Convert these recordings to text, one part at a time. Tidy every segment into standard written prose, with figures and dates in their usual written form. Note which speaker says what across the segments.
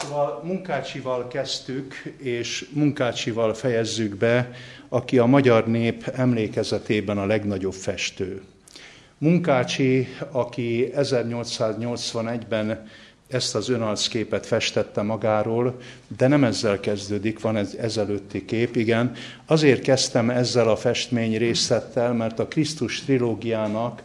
Speaker 1: Szóval Munkácsival kezdtük, és Munkácsival fejezzük be, aki a magyar nép emlékezetében a legnagyobb festő. Munkácsi, aki 1881-ben ezt az önarcképet festette magáról, de nem ezzel kezdődik, van ez ezelőtti kép, igen. Azért kezdtem ezzel a festmény részlettel, mert a Krisztus trilógiának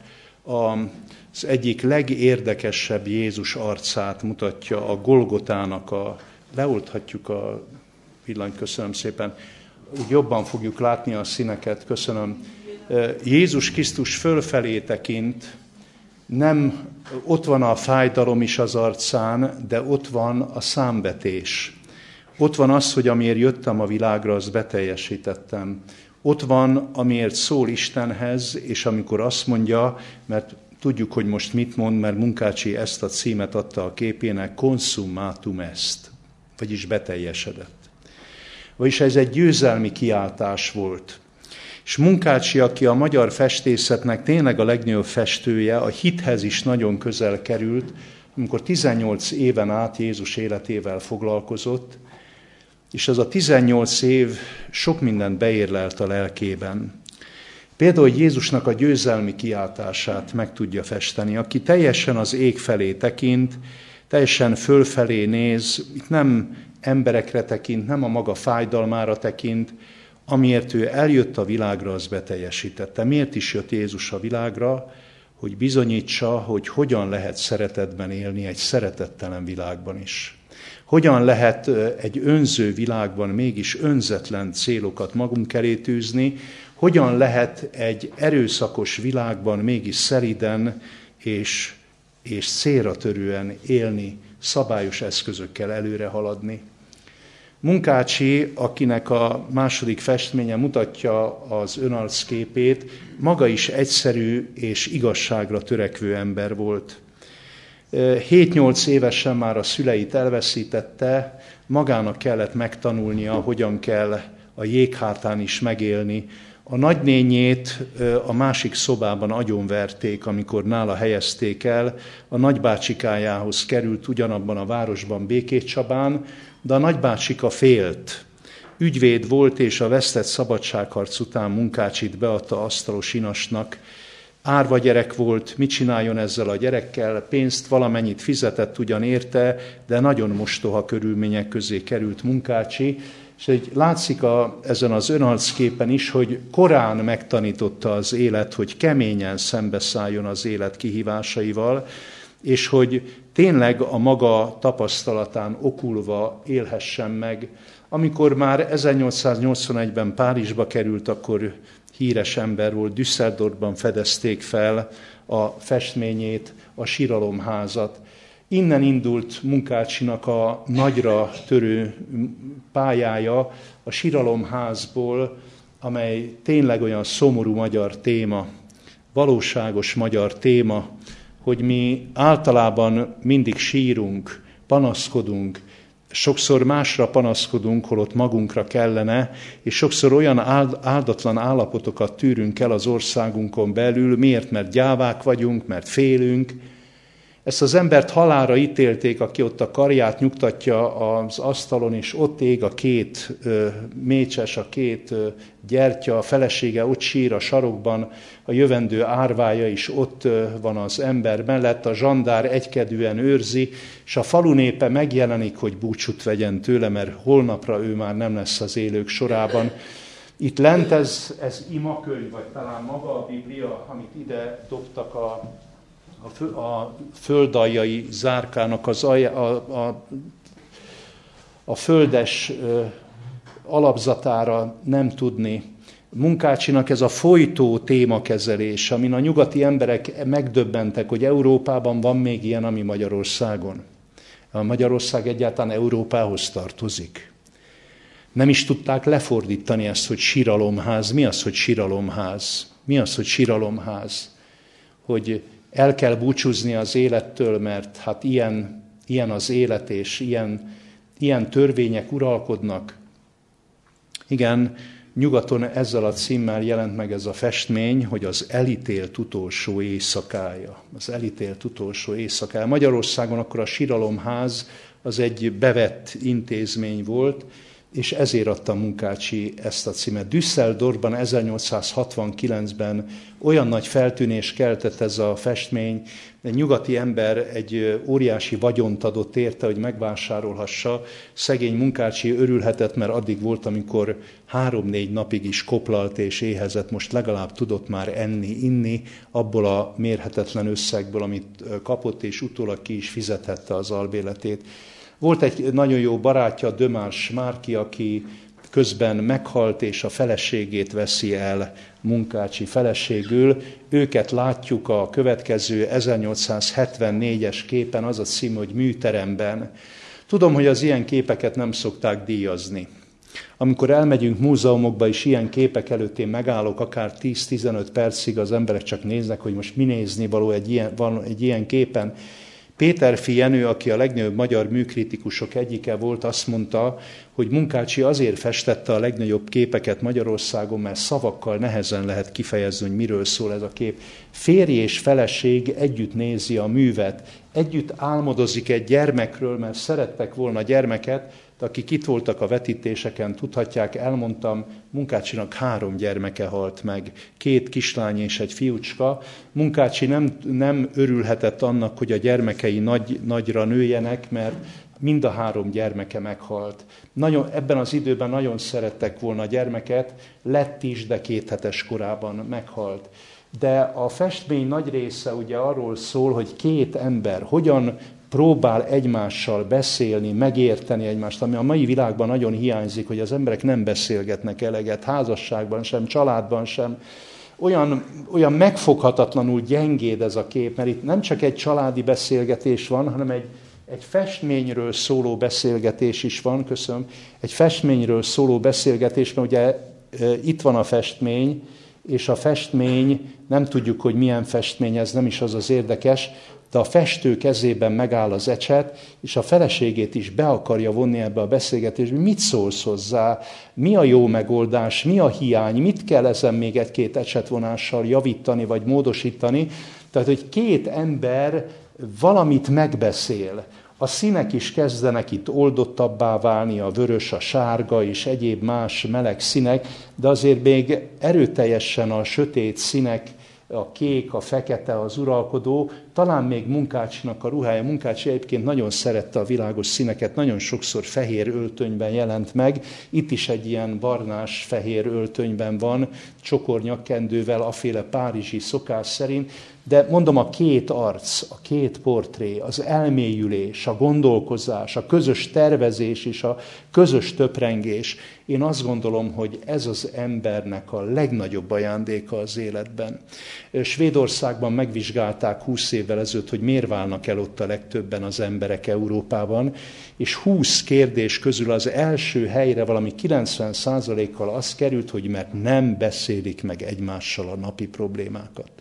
Speaker 1: az egyik legérdekesebb Jézus arcát mutatja a Golgotának leoldhatjuk a villanyt, köszönöm szépen, úgy jobban fogjuk látni a színeket, köszönöm. Jézus Krisztus fölfelé tekint, nem, ott van a fájdalom is az arcán, de ott van a számvetés. Ott van az, hogy amiért jöttem a világra, azt beteljesítettem. Ott van, amiért szól Istenhez, és amikor azt mondja, mert tudjuk, hogy most mit mond, mert Munkácsi ezt a címet adta a képének, consummatum est, vagyis beteljesedett. Vagyis ez egy győzelmi kiáltás volt. És Munkácsi, aki a magyar festészetnek tényleg a legnagyobb festője, a hithez is nagyon közel került, amikor 18 éven át Jézus életével foglalkozott, és ez a 18 év sok mindent beérlelt a lelkében. Például, hogy Jézusnak a győzelmi kiáltását meg tudja festeni, aki teljesen az ég felé tekint, teljesen fölfelé néz, itt nem emberekre tekint, nem a maga fájdalmára tekint, amiért ő eljött a világra, az beteljesítette. Miért is jött Jézus a világra? Hogy bizonyítsa, hogy hogyan lehet szeretetben élni egy szeretettelen világban is. Hogyan lehet egy önző világban mégis önzetlen célokat magunk elé tűzni, hogyan lehet egy erőszakos világban mégis szelíden és célra törően élni, szabályos eszközökkel előre haladni. Munkácsi, akinek a második festménye mutatja az önarcképét, maga is egyszerű és igazságra törekvő ember volt. 7-8 évesen már a szüleit elveszítette, magának kellett megtanulnia, hogyan kell a jéghátán is megélni. A nagynényét a másik szobában agyonverték, amikor nála helyezték el, a nagybácsikájához került ugyanabban a városban, Békéscsabán, de a nagybácsika félt. Ügyvéd volt, és a vesztett szabadságharc után Munkácsit beadta asztalos inasnak. Árva gyerek volt, mit csináljon ezzel a gyerekkel, pénzt valamennyit fizetett ugyan érte, de nagyon mostoha körülmények közé került Munkácsi, és látszik ezen az önarcképen is, hogy korán megtanította az élet, hogy keményen szembeszálljon az élet kihívásaival, és hogy tényleg a maga tapasztalatán okulva élhessen meg. Amikor már 1881-ben Párizsba került, akkor híres ember volt, Düsseldorfban fedezték fel a festményét, a Síralomházat. Innen indult Munkácsinak a nagyra törő pályája a Síralomházból, amely tényleg olyan szomorú magyar téma, valóságos magyar téma, hogy mi általában mindig sírunk, panaszkodunk, sokszor másra panaszkodunk, holott magunkra kellene, és sokszor olyan áldatlan állapotokat tűrünk el az országunkon belül, miért? Mert gyávák vagyunk, mert félünk. Ezt az embert halálra ítélték, aki ott a karját nyugtatja az asztalon, és ott ég a két mécses, a két gyertya, a felesége ott sír a sarokban, a jövendő árvája is ott van az ember mellett, a zsandár egykedűen őrzi, és a falu népe megjelenik, hogy búcsút vegyen tőle, mert holnapra ő már nem lesz az élők sorában. Itt lent ez imakönyv, vagy talán maga a Biblia, amit ide dobtak a földaljai zárkának a földes alapzatára nem tudni. Munkácsinak ez a folytó témakezelés, amin a nyugati emberek megdöbbentek, hogy Európában van még ilyen, ami Magyarországon. A Magyarország egyáltalán Európához tartozik. Nem is tudták lefordítani ezt, hogy síralomház. Mi az, hogy síralomház? Mi az, hogy síralomház? Hogy el kell búcsúzni az élettől, mert hát ilyen az élet, és ilyen törvények uralkodnak. Igen, nyugaton ezzel a címmel jelent meg ez a festmény, hogy az elítélt utolsó éjszakája. Az elítélt utolsó éjszakája. Magyarországon akkor a Síralomház az egy bevett intézmény volt, és ezért adta Munkácsy ezt a címet. Düsseldorfban 1869-ben olyan nagy feltűnést keltett ez a festmény, egy nyugati ember egy óriási vagyont adott érte, hogy megvásárolhassa. Szegény Munkácsy örülhetett, mert addig volt, amikor 3-4 napig is koplalt és éhezett, most legalább tudott már enni, inni abból a mérhetetlen összegből, amit kapott, és utólag ki is fizethette az albérletét. Volt egy nagyon jó barátja, Dömás Márki, aki közben meghalt, és a feleségét veszi el Munkácsy feleségül. Őket látjuk a következő 1874-es képen, az a cím, hogy Műteremben. Tudom, hogy az ilyen képeket nem szokták díjazni. Amikor elmegyünk múzeumokba, és ilyen képek előtt én megállok, akár 10-15 percig, az emberek csak néznek, hogy most mi nézni való egy ilyen képen. Péterfi Jenő, aki a legnagyobb magyar műkritikusok egyike volt, azt mondta, hogy Munkácsy azért festette a legnagyobb képeket Magyarországon, mert szavakkal nehezen lehet kifejezni, hogy miről szól ez a kép. Férj és feleség együtt nézi a művet, együtt álmodozik egy gyermekről, mert szerettek volna gyermeket, de akik itt voltak a vetítéseken, tudhatják, elmondtam, Munkácsynak 3 gyermeke halt meg, 2 kislány és egy fiúcska. Munkácsy nem örülhetett annak, hogy a gyermekei nagyra nőjenek, mert mind a 3 gyermeke meghalt. Ebben az időben nagyon szerettek volna a gyermeket, lett is, de 2 hetes korában meghalt. De a festmény nagy része ugye arról szól, hogy 2 ember hogyan próbál egymással beszélni, megérteni egymást, ami a mai világban nagyon hiányzik, hogy az emberek nem beszélgetnek eleget, házasságban sem, családban sem. Olyan megfoghatatlanul gyengéd ez a kép, mert itt nem csak egy családi beszélgetés van, hanem egy festményről szóló beszélgetés is van, köszönöm, egy festményről szóló beszélgetés, mert ugye itt van a festmény, és a festmény, nem tudjuk, hogy milyen festmény, ez nem is az érdekes, de a festő kezében megáll az ecset, és a feleségét is be akarja vonni ebbe a beszélgetésbe. Mit szólsz hozzá? Mi a jó megoldás? Mi a hiány? Mit kell ezen még 1-2 ecsetvonással javítani, vagy módosítani? Tehát, hogy 2 ember valamit megbeszél. A színek is kezdenek itt oldottabbá válni, a vörös, a sárga és egyéb más meleg színek, de azért még erőteljesen a sötét színek, a kék, a fekete, az uralkodó, talán még Munkácsynak a ruhája. Munkácsy egyébként nagyon szerette a világos színeket, nagyon sokszor fehér öltönyben jelent meg. Itt is egy ilyen barnás-fehér öltönyben van, csokornyakkendővel, aféle párizsi szokás szerint. De mondom, a 2 arc, a 2 portré, az elmélyülés, a gondolkozás, a közös tervezés és a közös töprengés. Én azt gondolom, hogy ez az embernek a legnagyobb ajándéka az életben. Svédországban megvizsgálták 20 évvel ezelőtt, hogy miért válnak el ott a legtöbben az emberek Európában, és 20 kérdés közül az első helyre valami 90%-kal az került, hogy mert nem beszélik meg egymással a napi problémákat.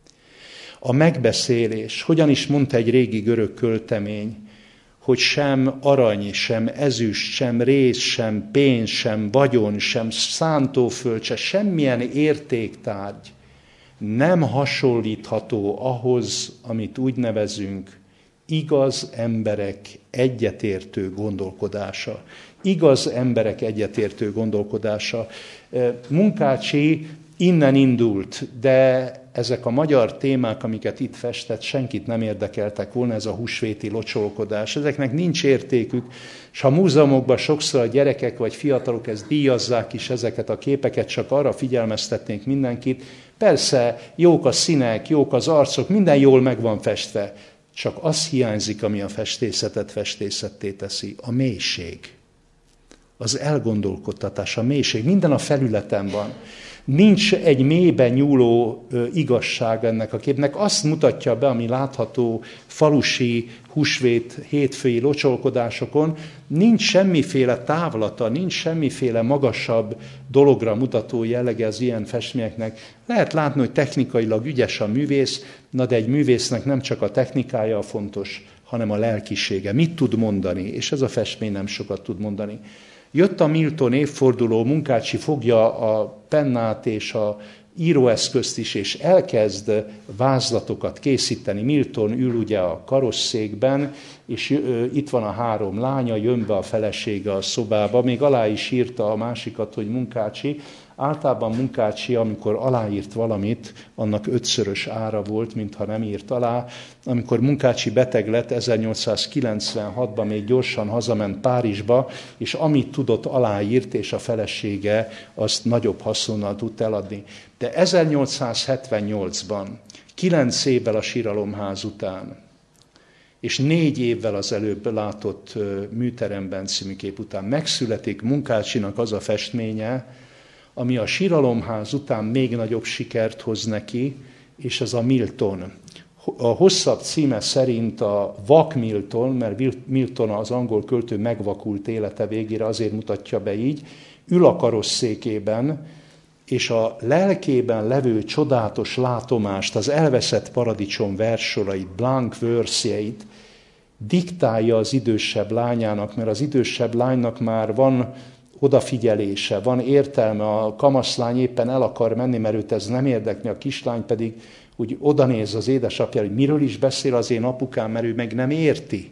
Speaker 1: A megbeszélés, hogyan is mondta egy régi görög költemény, hogy sem arany, sem ezüst, sem rész, sem pénz, sem vagyon, sem szántóföld, semmilyen értéktárgy nem hasonlítható ahhoz, amit úgy nevezünk, igaz emberek egyetértő gondolkodása. Igaz emberek egyetértő gondolkodása. Munkácsy innen indult, de ezek a magyar témák, amiket itt festett, senkit nem érdekeltek volna, ez a húsvéti locsolkodás. Ezeknek nincs értékük, és a múzeumokban sokszor a gyerekek vagy fiatalok ezt díjazzák is, ezeket a képeket, csak arra figyelmeztetnék mindenkit. Persze, jók a színek, jók az arcok, minden jól meg van festve, csak az hiányzik, ami a festészetet festészetté teszi, a mélység. Az elgondolkodtatás, a mélység, minden a felületen van. Nincs egy mélyben nyúló igazság ennek a képnek. Azt mutatja be, ami látható falusi, húsvét, hétfői locsolkodásokon, nincs semmiféle távlata, nincs semmiféle magasabb dologra mutató jellege az ilyen festményeknek. Lehet látni, hogy technikailag ügyes a művész, de egy művésznek nem csak a technikája a fontos, hanem a lelkisége. Mit tud mondani? És ez a festmény nem sokat tud mondani. Jött a Milton évforduló, Munkácsy fogja a pennát és a íróeszközt is, és elkezd vázlatokat készíteni. Milton ül ugye a karosszékben, és itt van a 3 lánya, jön be a felesége a szobába, még alá is írta a másikat, hogy Munkácsi. Általában Munkácsi, amikor aláírt valamit, annak 5-szörös ára volt, mintha nem írt alá. Amikor Munkácsi beteg lett, 1896-ban még gyorsan hazament Párizsba, és amit tudott, aláírt, és a felesége azt nagyobb haszonnal tudta eladni. De 1878-ban, 9 évvel a Síralomház után, és 4 évvel az előbb látott Műteremben című kép után megszületik Munkácsinak az a festménye, ami a Síralomház után még nagyobb sikert hoz neki, és ez a Milton. A hosszabb címe szerint a vak Milton, mert Milton az angol költő megvakult élete végére, azért mutatja be így, ül a karosszékében, és a lelkében levő csodálatos látomást, az elveszett paradicsom versorait, blank versjeit diktálja az idősebb lányának, mert az idősebb lánynak már van odafigyelése, van értelme, a kamaszlány éppen el akar menni, mert őt ez nem érdekli, a kislány pedig úgy odanéz az édesapjára, hogy miről is beszél az én apukám, mert ő meg nem érti.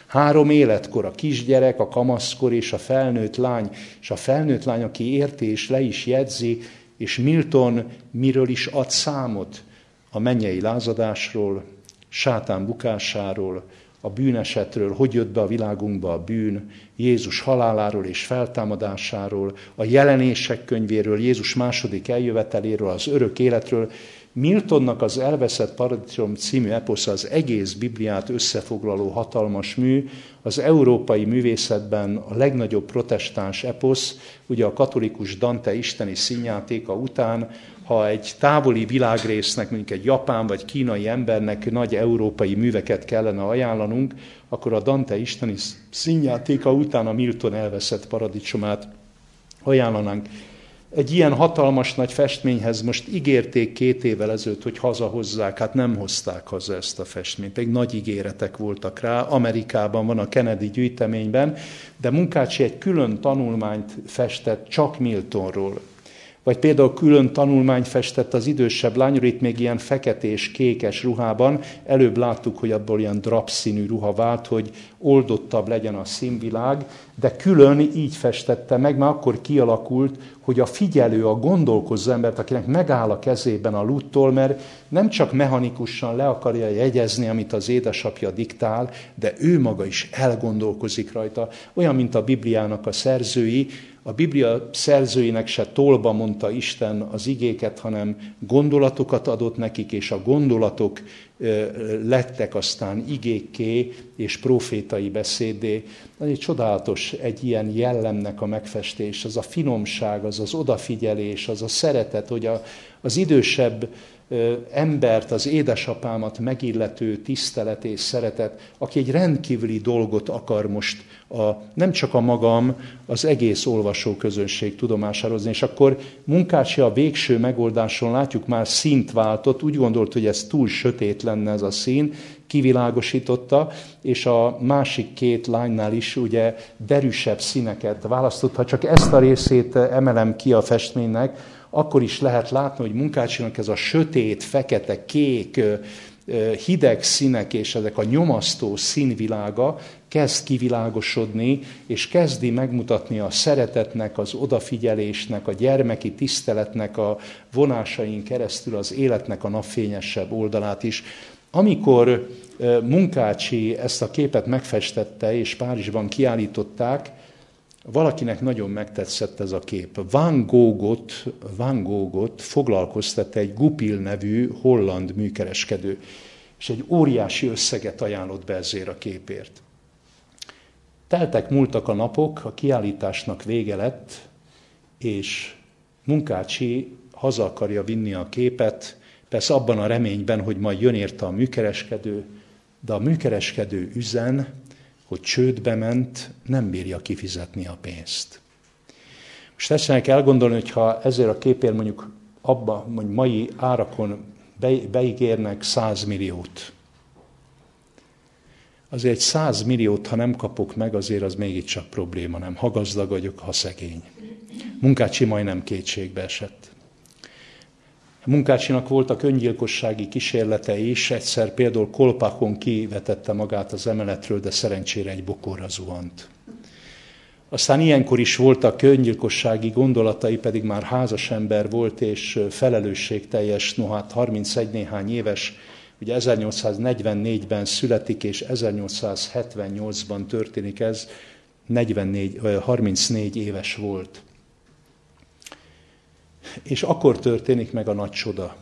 Speaker 1: 3 életkor, a kisgyerek, a kamaszkor és a felnőtt lány, és a felnőtt lány, aki érti és le is jegyzi, és Milton miről is ad számot? A mennyei lázadásról, sátán bukásáról, a bűnesetről, hogy jött be a világunkba a bűn, Jézus haláláról és feltámadásáról, a jelenések könyvéről, Jézus második eljöveteléről, az örök életről. Miltonnak az Elveszett paradicsom című eposza az egész Bibliát összefoglaló hatalmas mű, az európai művészetben a legnagyobb protestáns eposz, ugye a katolikus Dante isteni színjátéka után, ha egy távoli világrésznek, mondjuk egy japán vagy kínai embernek nagy európai műveket kellene ajánlanunk, akkor a Dante isteni színjátéka után a Milton Elveszett paradicsomát ajánlanánk. Egy ilyen hatalmas nagy festményhez most ígérték 2 évvel ezelőtt, hogy hazahozzák, hát nem hozták haza ezt a festményt, pedig nagy ígéretek voltak rá. Amerikában van a Kennedy gyűjteményben, de Munkácsi egy külön tanulmányt festett csak Miltonról. Vagy például külön tanulmányt festett az idősebb lányról, itt még ilyen feketés, kékes ruhában. Előbb láttuk, hogy abból ilyen drapszínű ruha vált, hogy oldottabb legyen a színvilág, de külön így festette meg, mert akkor kialakult, hogy a figyelő, a gondolkozó embert, akinek megáll a kezében a luttól, mert nem csak mechanikusan le akarja jegyezni, amit az édesapja diktál, de ő maga is elgondolkozik rajta. Olyan, mint a Bibliának a szerzői. A Biblia szerzőinek se tolba mondta Isten az igéket, hanem gondolatokat adott nekik, és a gondolatok lettek aztán igékké és profétai beszéddé. Egy csodálatos egy ilyen jellemnek a megfestés, az a finomság, az az odafigyelés, az a szeretet, hogy az idősebb embert, az édesapámat megillető tisztelet és szeretet, aki egy rendkívüli dolgot akar most nem csak a magam, az egész olvasóközönség tudomására hozni. És akkor Munkácsi a végső megoldáson látjuk, már színt váltott, úgy gondolt, hogy ez túl sötét lenne ez a szín, kivilágosította, és a másik 2 lánynál is ugye derűsebb színeket választott. Ha csak ezt a részét emelem ki a festménynek, akkor is lehet látni, hogy Munkácsinak ez a sötét, fekete, kék, hideg színek és ezek a nyomasztó színvilága kezd kivilágosodni, és kezdi megmutatni a szeretetnek, az odafigyelésnek, a gyermeki tiszteletnek a vonásain keresztül az életnek a napfényesebb oldalát is. Amikor Munkácsi ezt a képet megfestette, és Párizsban kiállították, valakinek nagyon megtetszett ez a kép. Van Goghot foglalkoztatta egy Goupil nevű holland műkereskedő, és egy óriási összeget ajánlott be ezért a képért. Múltak a napok, a kiállításnak vége lett, és Munkácsi haza akarja vinni a képet, persze abban a reményben, hogy majd jön érte a műkereskedő, de a műkereskedő üzen, hogy csődbe ment, nem bírja kifizetni a pénzt. Most tessenek elgondolni, hogy ha ezért a képért mondjuk mai árakon beígérnek 100 milliót. Azért egy 100 milliót, ha nem kapok meg, azért az mégiscsak probléma, nem? Ha gazdag vagyok, ha szegény. Munkácsi majdnem kétségbe esett. Munkácsinak voltak öngyilkossági kísérletei is, egyszer például kolpákon kivetette magát az emeletről, de szerencsére egy bokorra zuhant. Aztán ilyenkor is voltak öngyilkossági gondolatai, pedig már házas ember volt és felelősségteljes, noha 31 néhány éves, ugye 1844-ben születik, és 1878-ban történik ez, 34 éves volt. És akkor történik meg a nagy csoda.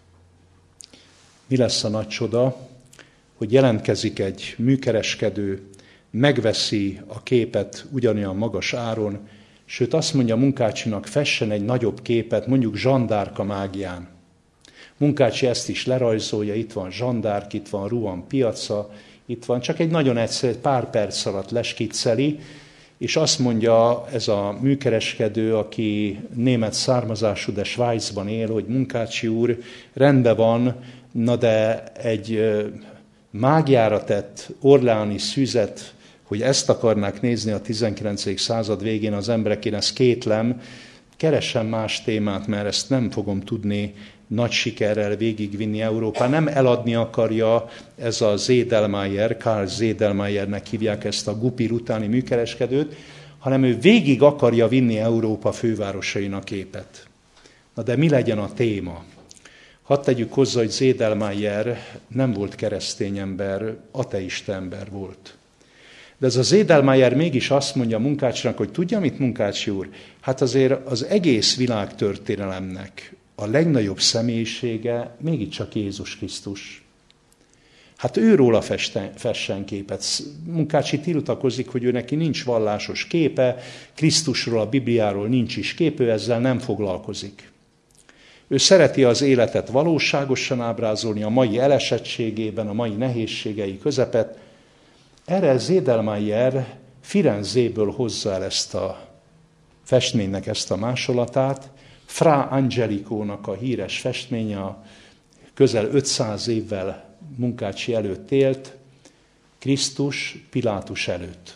Speaker 1: Mi lesz a nagy csoda? Hogy jelentkezik egy műkereskedő, megveszi a képet ugyanolyan magas áron, sőt azt mondja Munkácsinak, fessen egy nagyobb képet, mondjuk Jeanne d'Arc a mágián. Munkácsi ezt is lerajzolja, itt van Jeanne d'Arc, itt van Rouen piaca, itt van, csak egy nagyon egyszerű, pár perc alatt leskicceli, és azt mondja ez a műkereskedő, aki német származású, de Svájcban él, hogy Munkácsi úr, rendben van, na de egy mágiára tett orleáni szüzet, hogy ezt akarnák nézni a 19. század végén az emberek, én ezt kétlem, keresem más témát, mert ezt nem fogom tudni nagy sikerrel végigvinni Európán. Nem eladni akarja ez a Zedelmayer, Karl Zedelmayernek hívják ezt a Gupir utáni műkereskedőt, hanem ő végig akarja vinni Európa fővárosainak képet. Na de mi legyen a téma? Hadd tegyük hozzá, hogy Zedelmayer nem volt keresztény ember, ateista ember volt. De ez a Zedelmayer mégis azt mondja Munkácsinak, hogy tudja mit, Munkácsi úr? Hát azért az egész világtörténelemnek a legnagyobb személyisége mégiscsak Jézus Krisztus. Hát őróla fessen képet. Munkácsi tiltakozik, hogy ő neki nincs vallásos képe, Krisztusról, a Bibliáról nincs is kép, ő ezzel nem foglalkozik. Ő szereti az életet valóságosan ábrázolni, a mai elesettségében, a mai nehézségei közepet. Erre Zedelmayer Firenzéből hozza el ezt a festménynek ezt a másolatát. Fra Angelicónak a híres festménye, közel 500 évvel Munkácsi előtt élt, Krisztus Pilátus előtt.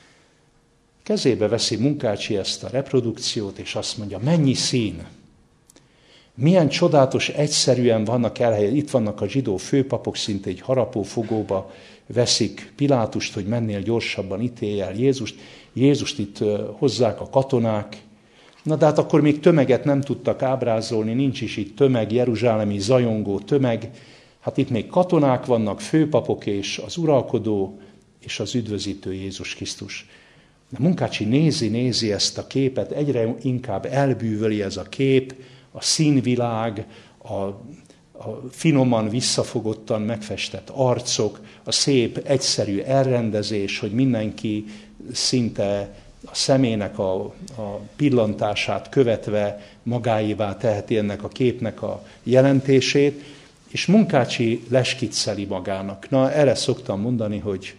Speaker 1: Kezébe veszi Munkácsi ezt a reprodukciót, és azt mondja, mennyi szín! Milyen csodálatos, egyszerűen vannak elhelyezve, itt vannak a zsidó főpapok, szinte egy harapófogóba veszik Pilátust, hogy mennél gyorsabban ítélj el Jézust. Jézust itt hozzák a katonák. Na de hát akkor még tömeget nem tudtak ábrázolni, nincs is itt tömeg, jeruzsálemi zajongó tömeg. Hát itt még katonák vannak, főpapok és az uralkodó és az üdvözítő Jézus Krisztus. De Munkácsi nézi ezt a képet, egyre inkább elbűvöli ez a kép, a színvilág, a finoman, visszafogottan megfestett arcok, a szép, egyszerű elrendezés, hogy mindenki szinte a szemének a pillantását követve magáévá teheti ennek a képnek a jelentését, és Munkácsi leskicceli magának. Na, erre szoktam mondani, hogy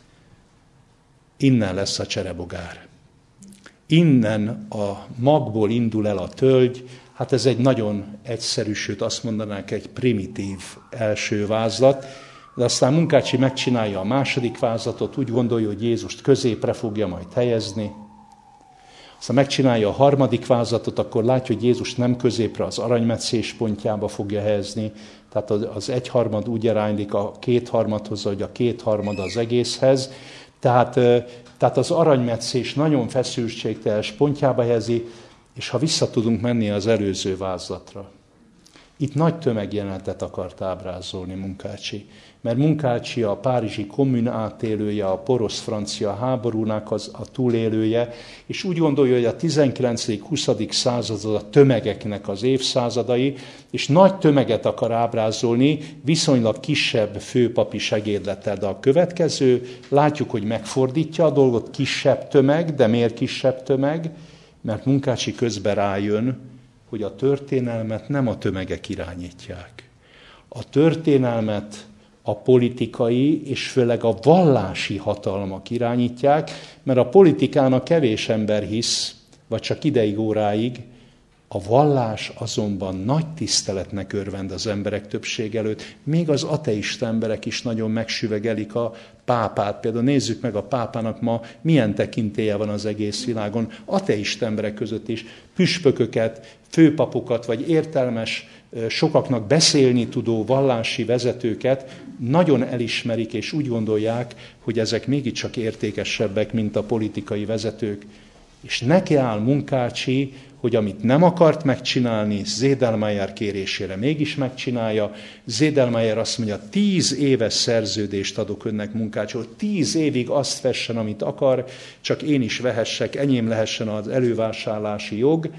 Speaker 1: innen lesz a cserebogár. Innen a magból indul el a tölgy. Hát ez egy nagyon egyszerű, sőt azt mondanánk egy primitív első vázlat, de aztán Munkácsi megcsinálja a második vázlatot, úgy gondolja, hogy Jézust középre fogja majd helyezni. Aztán megcsinálja a harmadik vázlatot, akkor látja, hogy Jézus nem középre, az aranymetszés pontjába fogja helyezni, tehát az egyharmad úgy aránylik a kétharmadhoz, hogy a kétharmad az egészhez. Tehát az aranymetszés nagyon feszültségteljes pontjába helyezi, és ha vissza tudunk menni az előző vázlatra. Itt nagy tömegjelenetet akart ábrázolni Munkácsi, mert Munkácsi a párizsi kommun átélője, a porosz-francia háborúnak a túlélője, és úgy gondolja, hogy a 19.-20. század a tömegeknek az évszázadai, és nagy tömeget akar ábrázolni, viszonylag kisebb főpapi segédlettel, de a következő, látjuk, hogy megfordítja a dolgot, kisebb tömeg, de miért kisebb tömeg? Mert Munkácsi közben rájön, hogy a történelmet nem a tömegek irányítják. A történelmet a politikai és főleg a vallási hatalmak irányítják, mert a politikának kevés ember hisz, vagy csak ideig óráig, a vallás azonban nagy tiszteletnek örvend az emberek többség előtt. Még az ateista emberek is nagyon megsüvegelik a pápát. Például nézzük meg a pápának ma milyen tekintélye van az egész világon. Ateista emberek között is püspököket, főpapokat vagy értelmes sokaknak beszélni tudó vallási vezetőket nagyon elismerik, és úgy gondolják, hogy ezek mégiscsak értékesebbek, mint a politikai vezetők. És neki áll Munkácsi, hogy amit nem akart megcsinálni, Sedlmayr kérésére mégis megcsinálja. Sedlmayr azt mondja, 10 éves szerződést adok önnek, Munkácsi, hogy 10 évig azt fessen, amit akar, csak én is vehessek, enyém lehessen az elővásárlási jog.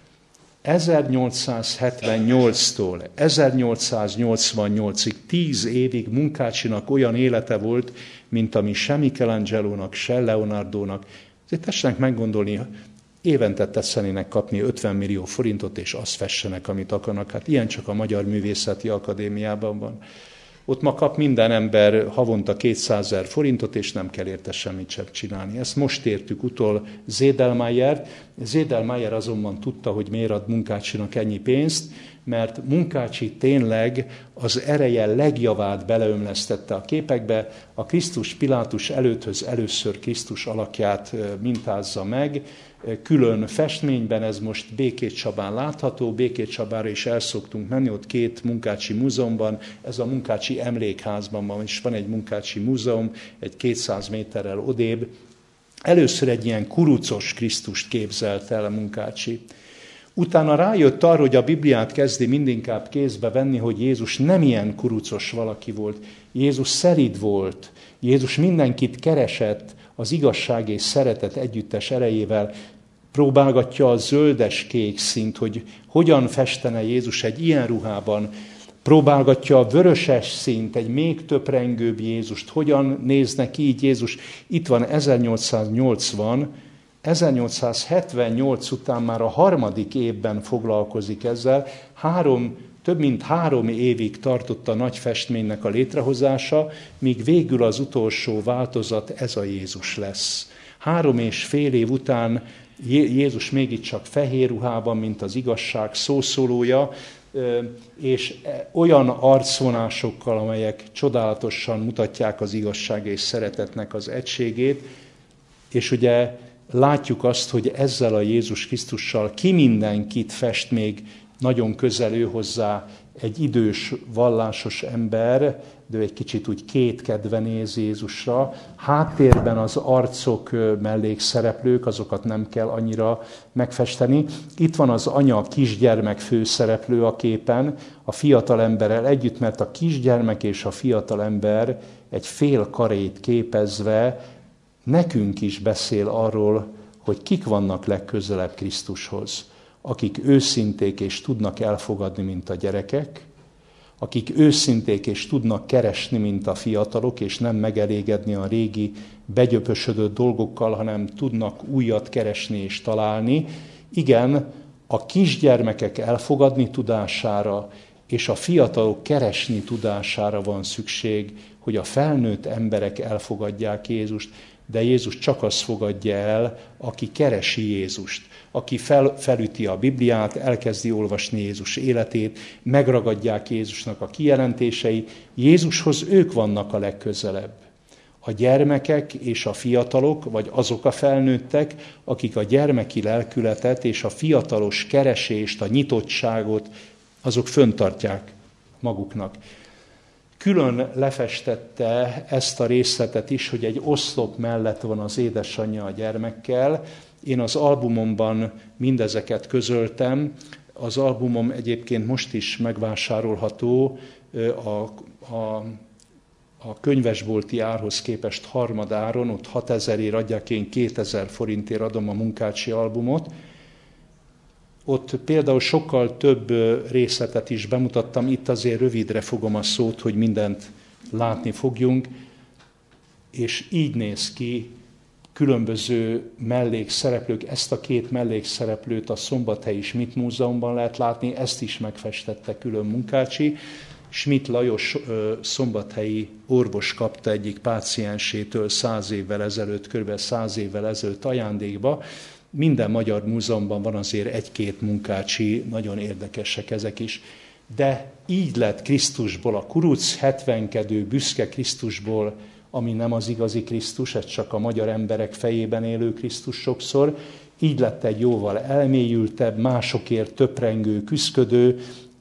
Speaker 1: 1878-tól 1888-ig 10 évig Munkácsinak olyan élete volt, mint ami se Michelangelónak, se Leonardónak. Ezért tessenek meggondolni, évente tetszenének kapni 50 millió forintot, és azt fessenek, amit akarnak. Hát ilyen csak a Magyar Művészeti Akadémiában van. Ott ma kap minden ember havonta 200 000 forintot, és nem kell érte semmit sem csinálni. Ezt most értük utol Sedlmayrt. Sedlmayr azonban tudta, hogy miért ad Munkácsinak ennyi pénzt, mert Munkácsi tényleg az ereje legjavát beleömlesztette a képekbe. A Krisztus Pilátus előthöz először Krisztus alakját mintázza meg, külön festményben, ez most Békés Csabán látható, Békés Csabára is el szoktunk menni, ott 2 Munkácsi múzeumban, ez a Munkácsi emlékházban van, és van egy Munkácsi múzeum, egy 200 méterrel odébb. Először egy ilyen kurucos Krisztust képzelt el Munkácsi. Utána rájött arra, hogy a Bibliát kezdi mindinkább kézbe venni, hogy Jézus nem ilyen kurucos valaki volt. Jézus szelíd volt, Jézus mindenkit keresett, az igazság és szeretet együttes erejével, próbálgatja a zöldes-kék színt, hogy hogyan festene Jézus egy ilyen ruhában, próbálgatja a vöröses színt, egy még töprengőbb Jézust, hogyan nézne ki így Jézus. Itt van 1880, 1878 után már a 3. évben foglalkozik ezzel, több mint 3 évig tartott a nagy festménynek a létrehozása, míg végül az utolsó változat ez a Jézus lesz. 3,5 év után Jézus mégiscsak fehér ruhában, mint az igazság szószólója, és olyan arcvonásokkal, amelyek csodálatosan mutatják az igazság és szeretetnek az egységét, és ugye látjuk azt, hogy ezzel a Jézus Krisztussal ki mindenkit fest még nagyon közel ő hozzá, egy idős, vallásos ember, de egy kicsit úgy kétkedve néz Jézusra. Háttérben az arcok mellékszereplők, azokat nem kell annyira megfesteni. Itt van az anya, a kisgyermek főszereplő a képen, a fiatalemberrel együtt, mert a kisgyermek és a fiatalember egy fél karét képezve nekünk is beszél arról, hogy kik vannak legközelebb Krisztushoz. Akik őszinték és tudnak elfogadni, mint a gyerekek, akik őszinték és tudnak keresni, mint a fiatalok, és nem megelégedni a régi begyöpösödött dolgokkal, hanem tudnak újat keresni és találni. Igen, a kisgyermekek elfogadni tudására és a fiatalok keresni tudására van szükség, hogy a felnőtt emberek elfogadják Jézust, de Jézus csak azt fogadja el, aki keresi Jézust, aki felüti a Bibliát, elkezdi olvasni Jézus életét, megragadják Jézusnak a kijelentései. Jézushoz ők vannak a legközelebb. A gyermekek és a fiatalok, vagy azok a felnőttek, akik a gyermeki lelkületet és a fiatalos keresést, a nyitottságot, azok föntartják maguknak. Külön lefestette ezt a részletet is, hogy egy oszlop mellett van az édesanyja a gyermekkel. Én az albumomban mindezeket közöltem. Az albumom egyébként most is megvásárolható, a könyvesbolti árhoz képest harmadáron, ott 6000-ért adják, én 2000 forintért adom a Munkácsi albumot. Ott például sokkal több részletet is bemutattam, itt azért rövidre fogom a szót, hogy mindent látni fogjunk, és így néz ki különböző mellékszereplők. Ezt a 2 mellékszereplőt a Szombathelyi Schmidt Múzeumban lehet látni, ezt is megfestette külön Munkácsi. Schmidt Lajos szombathelyi orvos kapta egyik páciensétől 100 évvel ezelőtt, kb. 100 évvel ezelőtt ajándékba. Minden magyar múzeumban van azért 1-2 Munkácsi, nagyon érdekesek ezek is. De így lett Krisztusból, a kuruc, hetvenkedő, büszke Krisztusból, ami nem az igazi Krisztus, ez csak a magyar emberek fejében élő Krisztus sokszor, így lett egy jóval elmélyültebb, másokért töprengő, küszködő,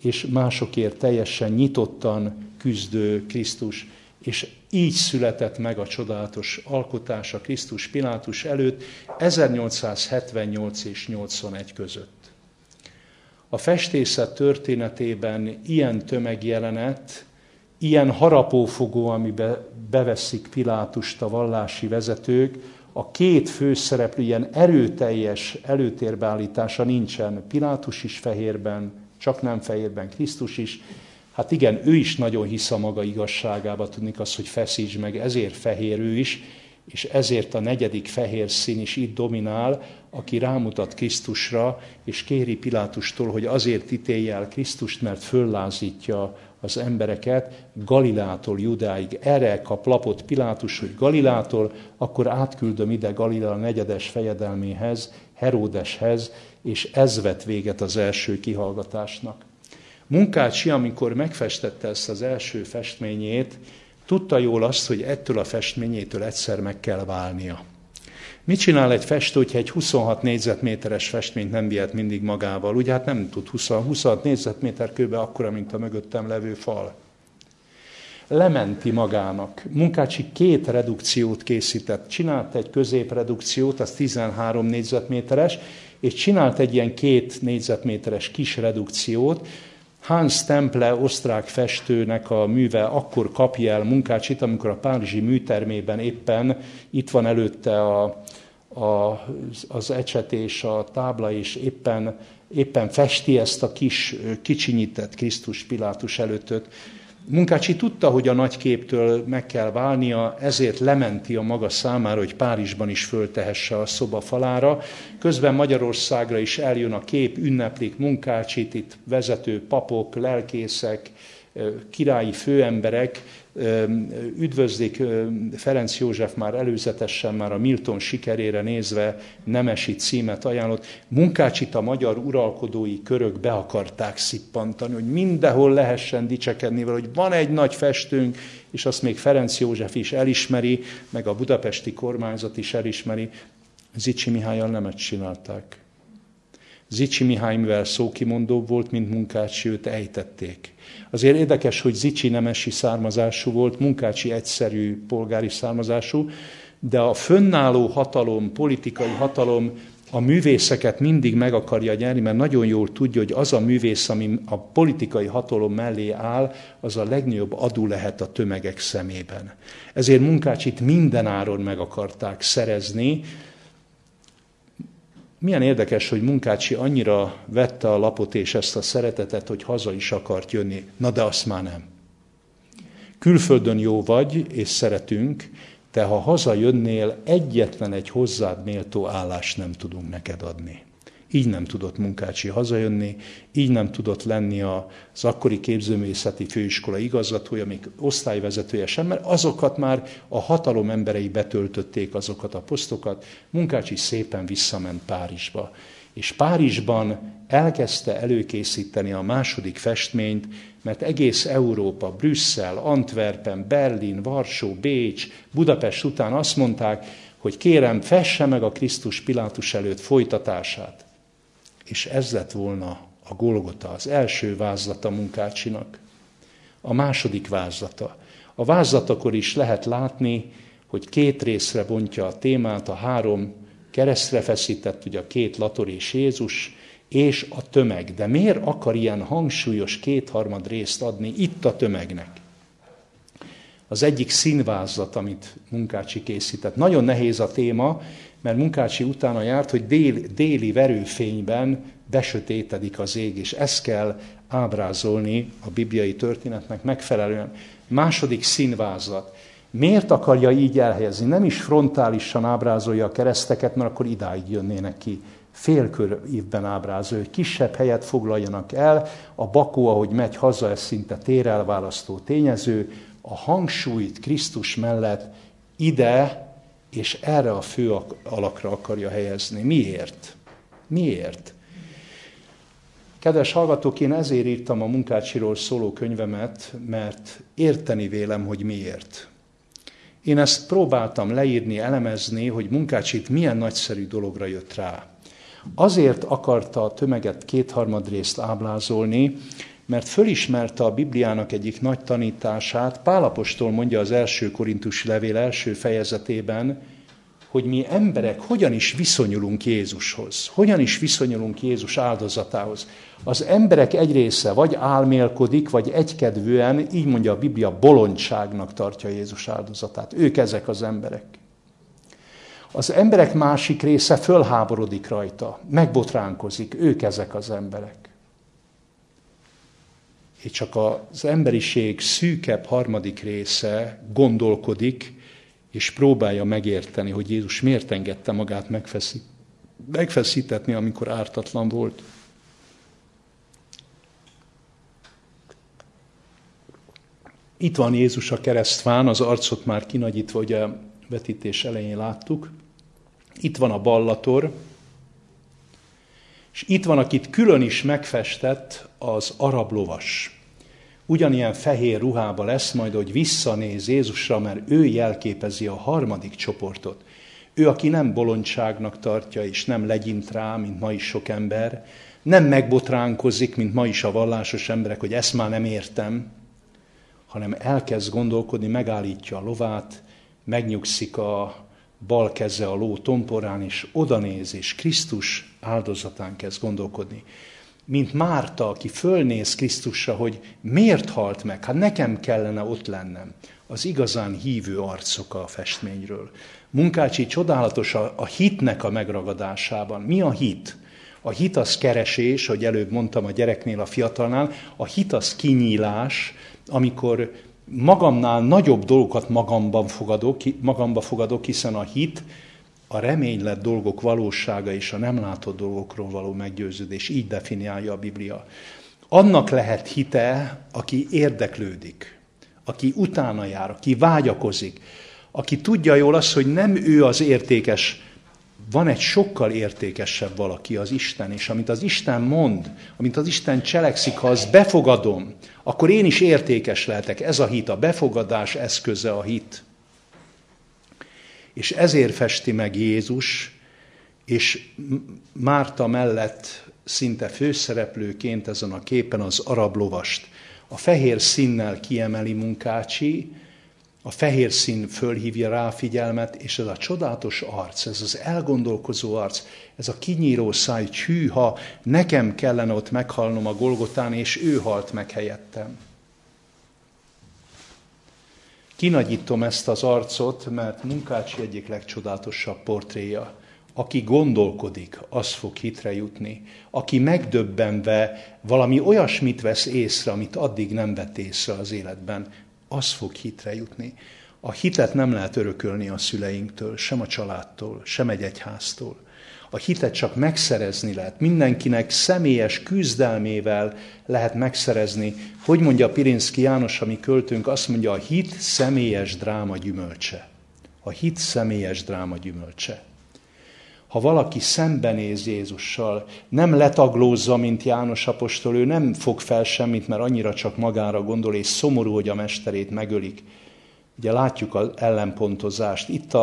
Speaker 1: és másokért teljesen nyitottan küzdő Krisztus, és így született meg a csodálatos alkotás a Krisztus Pilátus előtt 1878 és 81 között. A festészet történetében ilyen tömegjelenet, ilyen harapófogó, amiben beveszik Pilátust a vallási vezetők, a két főszereplő ilyen erőteljes előtérbeállítása nincsen. Pilátus is fehérben, csak nem fehérben, Krisztus is. Hát igen, ő is nagyon hisz a maga igazságába, tudnik azt, hogy feszíts meg, ezért fehér ő is, és ezért a negyedik fehér szín is itt dominál, aki rámutat Krisztusra, és kéri Pilátustól, hogy azért ítélje el Krisztust, mert föllázítja az embereket Galileától Judáig. Erre kap lapot Pilátus, hogy Galileától, akkor átküldöm ide Galilea negyedes fejedelméhez, Heródeshez, és ez vett véget az első kihallgatásnak. Munkácsi, amikor megfestette ezt az első festményét, tudta jól azt, hogy ettől a festményétől egyszer meg kell válnia. Mit csinál egy festő, hogyha egy 26 négyzetméteres festményt nem vihet mindig magával? Ugye hát nem tud 26 négyzetméter kőbe akkora, mint a mögöttem levő fal. Lementi magának. Munkácsi 2 redukciót készített. Csinált egy középredukciót, az 13 négyzetméteres, és csinált egy ilyen 2 négyzetméteres kis redukciót. Hans Temple, osztrák festőnek a műve akkor kapja el Munkácsit, amikor a párizsi műtermében éppen itt van előtte az ecset és a tábla, és éppen festi ezt a kis kicsinyített Krisztus Pilátus előttöt. Munkácsi tudta, hogy a nagy képtől meg kell válnia, ezért lementi a maga számára, hogy Párizsban is föltehesse a szoba falára. Közben Magyarországra is eljön a kép, ünneplik Munkácsit, itt vezető papok, lelkészek, királyi főemberek, üdvözlik Ferenc József már előzetesen, már a Milton sikerére nézve nemesi címet ajánlott. Munkácsit a magyar uralkodói körök be akarták szippantani, hogy mindenhol lehessen dicsekedni vele, hogy van egy nagy festőnk, és azt még Ferenc József is elismeri, meg a budapesti kormányzat is elismeri. Zichy Mihállyal nem ezt csinálták. Zichy Mihály, mivel szókimondóbb volt, mint Munkácsi, őt ejtették. Azért érdekes, hogy Zichy nemesi származású volt, Munkácsi egyszerű polgári származású, de a fönnálló hatalom, politikai hatalom a művészeket mindig meg akarja nyerni, mert nagyon jól tudja, hogy az a művész, ami a politikai hatalom mellé áll, az a legnagyobb adu lehet a tömegek szemében. Ezért Munkácsit minden áron meg akarták szerezni. Milyen érdekes, hogy Munkácsi annyira vette a lapot és ezt a szeretetet, hogy haza is akart jönni. Na de azt már nem. Külföldön jó vagy, és szeretünk, te ha hazajönnél, egyetlen egy hozzád méltó állást nem tudunk neked adni. Így nem tudott Munkácsi hazajönni, így nem tudott lenni az akkori képzőművészeti főiskola igazgatója, még osztályvezetője sem, mert azokat már a hatalom emberei betöltötték azokat a posztokat. Munkácsi szépen visszament Párizsba. És Párizsban elkezdte előkészíteni a második festményt, mert egész Európa, Brüsszel, Antwerpen, Berlin, Varsó, Bécs, Budapest után azt mondták, hogy kérem, fesse meg a Krisztus Pilátus előtt folytatását. És ez lett volna a Golgota, az első vázlata Munkácsinak. A második vázlata. A vázlatakor is lehet látni, hogy 2 részre bontja a témát, a 3 keresztre feszített, ugye a 2 lator és Jézus, és a tömeg. De miért akar ilyen hangsúlyos 2/3 részt adni itt a tömegnek? Az egyik színvázlat, amit Munkácsi készített. Nagyon nehéz a téma, mert Munkácsi utána járt, hogy déli verőfényben besötétedik az ég, és ezt kell ábrázolni a bibliai történetnek megfelelően. Második színvázlat. Miért akarja így elhelyezni? Nem is frontálisan ábrázolja a kereszteket, mert akkor idáig jönnének ki. Félkörívben ábrázolja, hogy kisebb helyet foglaljanak el. A bakó, ahogy megy haza, ez szinte térelválasztó tényező. A hangsúlyt Krisztus mellett ide és erre a fő alakra akarja helyezni. Miért? Miért? Kedves hallgatók, én ezért írtam a Munkácsiról szóló könyvemet, mert érteni vélem, hogy miért. Én ezt próbáltam leírni, elemezni, hogy Munkácsit milyen nagyszerű dologra jött rá. Azért akarta a tömeget 2/3 részt ábrázolni, mert fölismerte a Bibliának egyik nagy tanítását. Pál apostol mondja az 1. Korintusi levél első fejezetében, hogy mi emberek hogyan is viszonyulunk Jézushoz, hogyan is viszonyulunk Jézus áldozatához. Az emberek egy része vagy álmélkodik, vagy egykedvűen, így mondja a Biblia, bolondságnak tartja Jézus áldozatát. Ők ezek az emberek. Az emberek másik része fölháborodik rajta, megbotránkozik, ők ezek az emberek. És csak az emberiség szűkebb harmadik része gondolkodik, és próbálja megérteni, hogy Jézus miért engedte magát megfeszítetni, amikor ártatlan volt. Itt van Jézus a keresztfán, az arcot már kinagyítva, ugye a vetítés elején láttuk. Itt van a ballator, és itt van, akit külön is megfestett, az arab lovas. Ugyanilyen fehér ruhába lesz majd, hogy visszanéz Jézusra, mert ő jelképezi a harmadik csoportot. Ő, aki nem bolondságnak tartja, és nem legyint rá, mint ma is sok ember, nem megbotránkozik, mint ma is a vallásos emberek, hogy ezt már nem értem, hanem elkezd gondolkodni, megállítja a lovát, megnyugszik a bal keze a ló tomporán, és odanéz, és Krisztus áldozatán kezd gondolkodni. Mint Márta, aki fölnéz Krisztusra, hogy miért halt meg, hát nekem kellene ott lennem. Az igazán hívő arcok a festményről. Munkácsi csodálatos a hitnek a megragadásában. Mi a hit? A hit az keresés, hogy előbb mondtam a gyereknél, a fiatalnál. A hit az kinyílás, amikor magamnál nagyobb dolgokat magamba fogadok, hiszen a hit a reménylett dolgok valósága és a nem látott dolgokról való meggyőződés. Így definiálja a Biblia. Annak lehet hite, aki érdeklődik, aki utána jár, aki vágyakozik, aki tudja jól azt, hogy nem ő az értékes, van egy sokkal értékesebb valaki, az Isten, és amit az Isten mond, amit az Isten cselekszik, ha azt befogadom, akkor én is értékes lehetek. Ez a hit, a befogadás eszköze a hit. És ezért festi meg Jézus, és Márta mellett szinte főszereplőként ezen a képen az arab lovast. A fehér színnel kiemeli Munkácsi, a fehér szín fölhívja rá a figyelmet, és ez a csodálatos arc, ez az elgondolkozó arc, ez a kinyíró száj, hűha, nekem kellene ott meghalnom a Golgotán, és ő halt meg helyettem. Kinagyítom ezt az arcot, mert Munkácsi egyik legcsodálatosabb portréja. Aki gondolkodik, az fog hitre jutni. Aki megdöbbenve valami olyasmit vesz észre, amit addig nem vett észre az életben, az fog hitre jutni. A hitet nem lehet örökölni a szüleinktől, sem a családtól, sem egy egyháztól. A hitet csak megszerezni lehet. Mindenkinek személyes küzdelmével lehet megszerezni. Hogy mondja Pirinszky János, ami költőnk, azt mondja, a hit személyes dráma gyümölcse. A hit személyes dráma gyümölcse. Ha valaki szembenéz Jézussal, nem letaglózza, mint János apostol, ő nem fog fel semmit, mert annyira csak magára gondol, és szomorú, hogy a mesterét megölik. Ugye látjuk az ellenpontozást. Itt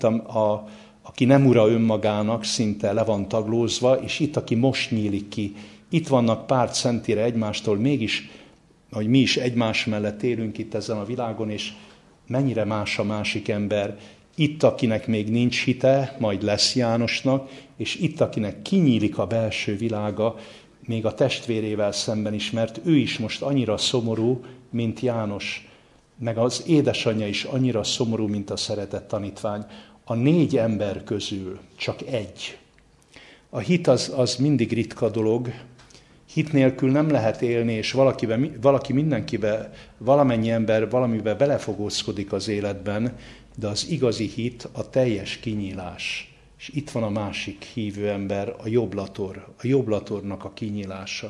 Speaker 1: aki nem ura önmagának, szinte le van taglózva, és itt, aki most nyílik ki. Itt vannak pár centire egymástól, mégis, hogy mi is egymás mellett élünk itt ezen a világon, és mennyire más a másik ember. Itt, akinek még nincs hite, majd lesz Jánosnak, és itt, akinek kinyílik a belső világa, még a testvérével szemben is, mert ő is most annyira szomorú, mint János, meg az édesanyja is annyira szomorú, mint a szeretett tanítvány. A 4 ember közül csak egy. A hit az mindig ritka dolog. Hit nélkül nem lehet élni, és valaki mindenkibe, valamennyi ember valamiben belefogózkodik az életben, de az igazi hit a teljes kinyílás. És itt van a másik hívő ember, a jobblatornak a kinyílása.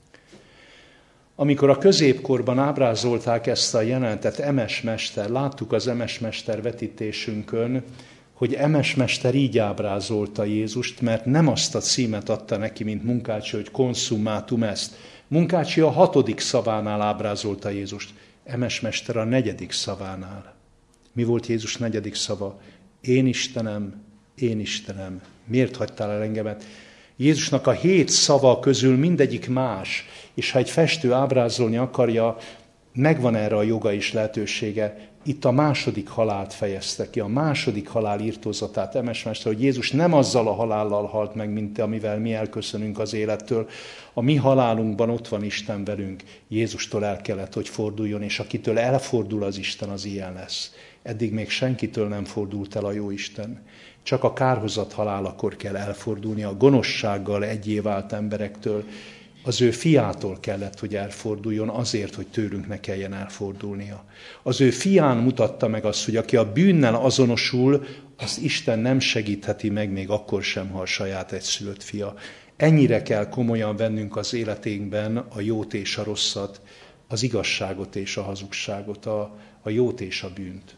Speaker 1: Amikor a középkorban ábrázolták ezt a jelenetet, Emes mester, láttuk az Emes mester vetítésünkön, hogy Emes mester így ábrázolta Jézust, mert nem azt a címet adta neki, mint Munkácsi, hogy consummatum est. Munkácsi a 6. szavánál ábrázolta Jézust, Emes mester a 4. szavánál. Mi volt Jézus 4. szava? Én Istenem, miért hagytál el engemet? Jézusnak a 7 szava közül mindegyik más, és ha egy festő ábrázolni akarja, megvan erre a joga és lehetősége. Itt a második halált fejezte ki, a második halál irtózatát Emesmester, hogy Jézus nem azzal a halállal halt meg, mint amivel mi elköszönünk az élettől. A mi halálunkban ott van Isten velünk. Jézustól el kellett, hogy forduljon, és akitől elfordul az Isten, az ilyen lesz. Eddig még senkitől nem fordult el a jó Isten. Csak a kárhozat halálakor kell elfordulni, a gonoszsággal egyé vált emberektől. Az ő fiától kellett, hogy elforduljon azért, hogy tőlünk ne kelljen elfordulnia. Az ő fián mutatta meg azt, hogy aki a bűnnel azonosul, azt Isten nem segítheti meg, még akkor sem, ha a saját egyszülött fia. Ennyire kell komolyan vennünk az életünkben a jót és a rosszat, az igazságot és a hazugságot, a jót és a bűnt.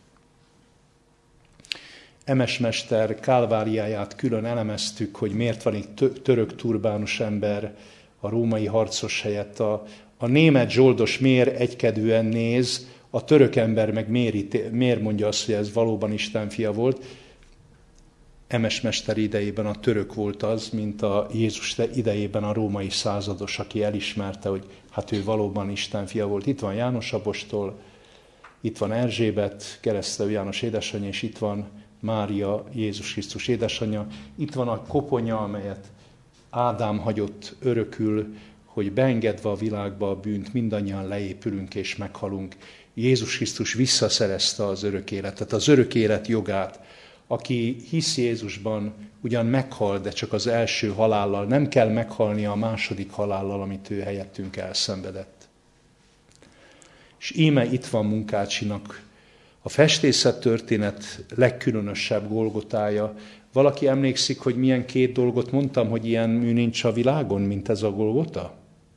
Speaker 1: Emesmester kálváriáját külön elemeztük, hogy miért van itt török turbánus ember a római harcos helyett. A német zsoldos miért egykedvűen néz, a török ember meg miért mondja azt, hogy ez valóban Isten fia volt. Emesmester idejében a török volt az, mint a Jézus idejében a római százados, aki elismerte, hogy hát ő valóban Isten fia volt. Itt van János apostol, itt van Erzsébet, keresztelő János édesanyja, és itt van Mária, Jézus Krisztus édesanyja. Itt van a koponya, amelyet Ádám hagyott örökül, hogy beengedve a világba a bűnt, mindannyian leépülünk és meghalunk. Jézus Krisztus visszaszerezte az örök életet, az örök élet jogát. Aki hisz Jézusban, ugyan meghal, de csak az első halállal. Nem kell meghalni a második halállal, amit ő helyettünk elszenvedett. És íme itt van Munkácsinak a festészettörténet legkülönösebb Golgotája. Valaki emlékszik, hogy milyen 2 dolgot mondtam, hogy ilyen mű nincs a világon, mint ez a Golgota?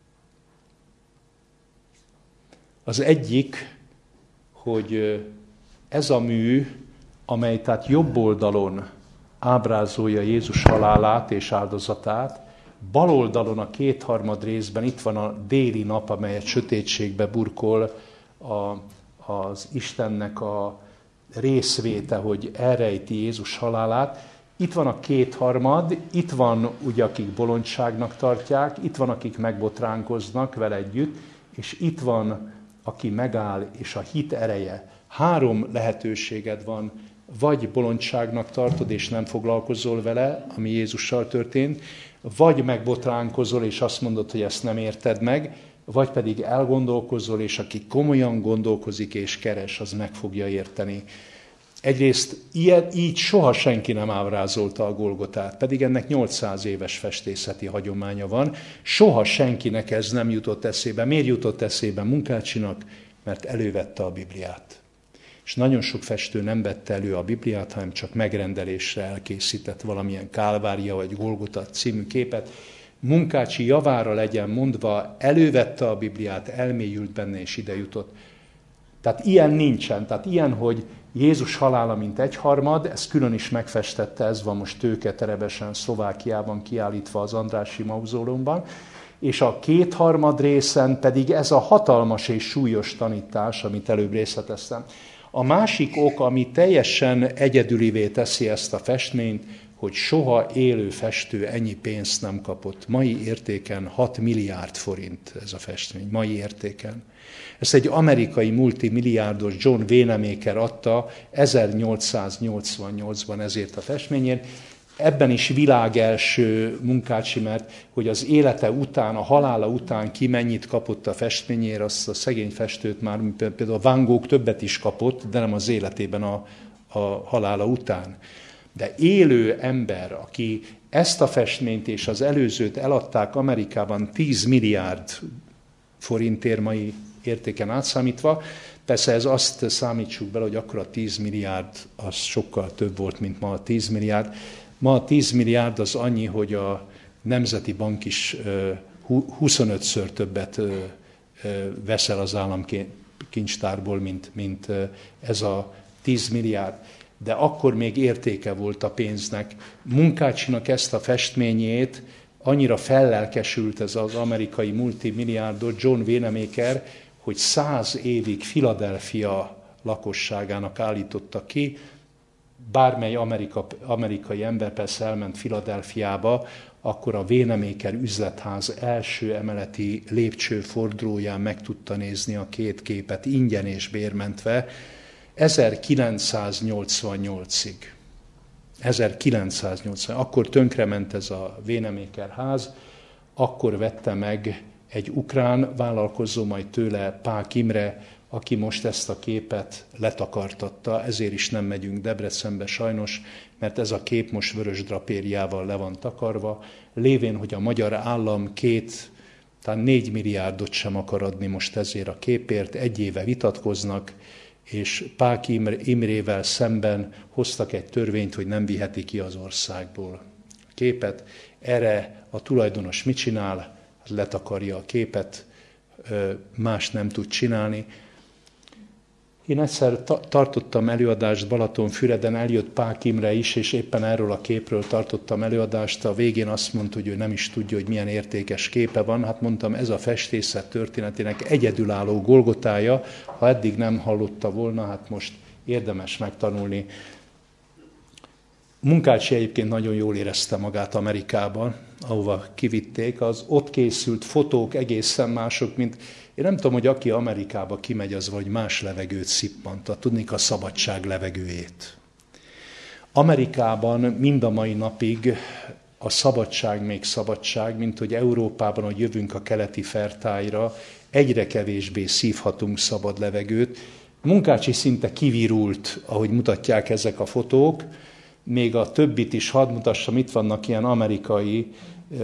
Speaker 1: Az egyik, hogy ez a mű, amely tehát jobb oldalon ábrázolja Jézus halálát és áldozatát, bal oldalon a 2/3 részben itt van a déli nap, amelyet sötétségbe burkol az Istennek a részvéte, hogy elrejti Jézus halálát. Itt van a 2/3, itt van ugye, akik bolondságnak tartják, itt van, akik megbotránkoznak vele együtt, és itt van, aki megáll, és a hit ereje. 3 lehetőséged van, vagy bolondságnak tartod, és nem foglalkozol vele, ami Jézussal történt, vagy megbotránkozol, és azt mondod, hogy ezt nem érted meg, vagy pedig elgondolkozol, és aki komolyan gondolkozik és keres, az meg fogja érteni. Egyrészt így soha senki nem ábrázolta a Golgotát, pedig ennek 800 éves festészeti hagyománya van. Soha senkinek ez nem jutott eszébe. Miért jutott eszébe Munkácsinak? Mert elővette a Bibliát. És nagyon sok festő nem vette elő a Bibliát, hanem csak megrendelésre elkészített valamilyen Kálvária vagy Golgota című képet. Munkácsi javára legyen mondva, elővette a Bibliát, elmélyült benne és ide jutott. Tehát ilyen nincsen. Tehát ilyen, hogy Jézus halála mint 1/3, ez külön is megfestette, ez van most tőketerebesen Szlovákiában kiállítva az Andrássy mauzóleumban, és a 2/3 részen pedig ez a hatalmas és súlyos tanítás, amit előbb részleteztem. A másik ok, ami teljesen egyedülivé teszi ezt a festményt, hogy soha élő festő ennyi pénzt nem kapott. Mai értéken 6 milliárd forint ez a festmény, mai értéken. Ezt egy amerikai multimilliárdos John Wanamaker adta 1888-ban ezért a festményért. Ebben is világelső Munkácsi, mert hogy az élete után, a halála után ki mennyit kapott a festményért, azt a szegény festőt már például Van Gogh többet is kapott, de nem az életében a halála után. De élő ember, aki ezt a festményt és az előzőt eladták Amerikában 10 milliárd forintért mai értéken átszámítva, persze ez azt számítsuk bele, hogy akkor a 10 milliárd az sokkal több volt, mint ma a 10 milliárd. Ma a 10 milliárd az annyi, hogy a Nemzeti Bank is 25-ször többet veszel az államkincstárból, mint ez a 10 milliárd. De akkor még értéke volt a pénznek. Munkácsinak ezt a festményét annyira fellelkesült ez az amerikai multimilliárdos John Wanamaker, hogy 100 évig Philadelphia lakosságának állította ki, bármely amerikai ember persze elment Philadelphiába, akkor a Wanamaker üzletház első emeleti lépcsőfordulóján meg tudta nézni a két képet ingyen és bérmentve 1988-ig. 1980, akkor tönkrement ez a Wanamaker ház, akkor vette meg egy ukrán vállalkozó, majd tőle Pák Imre, aki most ezt a képet letakartatta, ezért is nem megyünk Debrecenbe sajnos, mert ez a kép most vörös drapériával le van takarva, lévén, hogy a magyar állam talán 4 milliárdot sem akar adni most ezért a képért, 1 éve vitatkoznak, és Pák Imrével szemben hoztak egy törvényt, hogy nem viheti ki az országból a képet. Erre a tulajdonos mit csinál? Letakarja a képet, más nem tud csinálni. Én egyszer tartottam előadást Balatonfüreden, eljött Pák Imre is, és éppen erről a képről tartottam előadást. A végén azt mondta, hogy ő nem is tudja, hogy milyen értékes képe van. Hát mondtam, ez a festészet történetének egyedülálló Golgotája. Ha eddig nem hallotta volna, hát most érdemes megtanulni. Munkácsi egyébként nagyon jól érezte magát Amerikában, ahova kivitték. Az ott készült fotók egészen mások, mint... Én nem tudom, hogy aki Amerikába kimegy, az vagy más levegőt szippanta, tudnék a szabadság levegőjét. Amerikában mind a mai napig a szabadság még szabadság, mint hogy Európában, hogy jövünk a keleti fertájra, egyre kevésbé szívhatunk szabad levegőt. Munkácsi szinte kivirult, ahogy mutatják ezek a fotók, még a többit is hadd mutassam, itt vannak ilyen amerikai,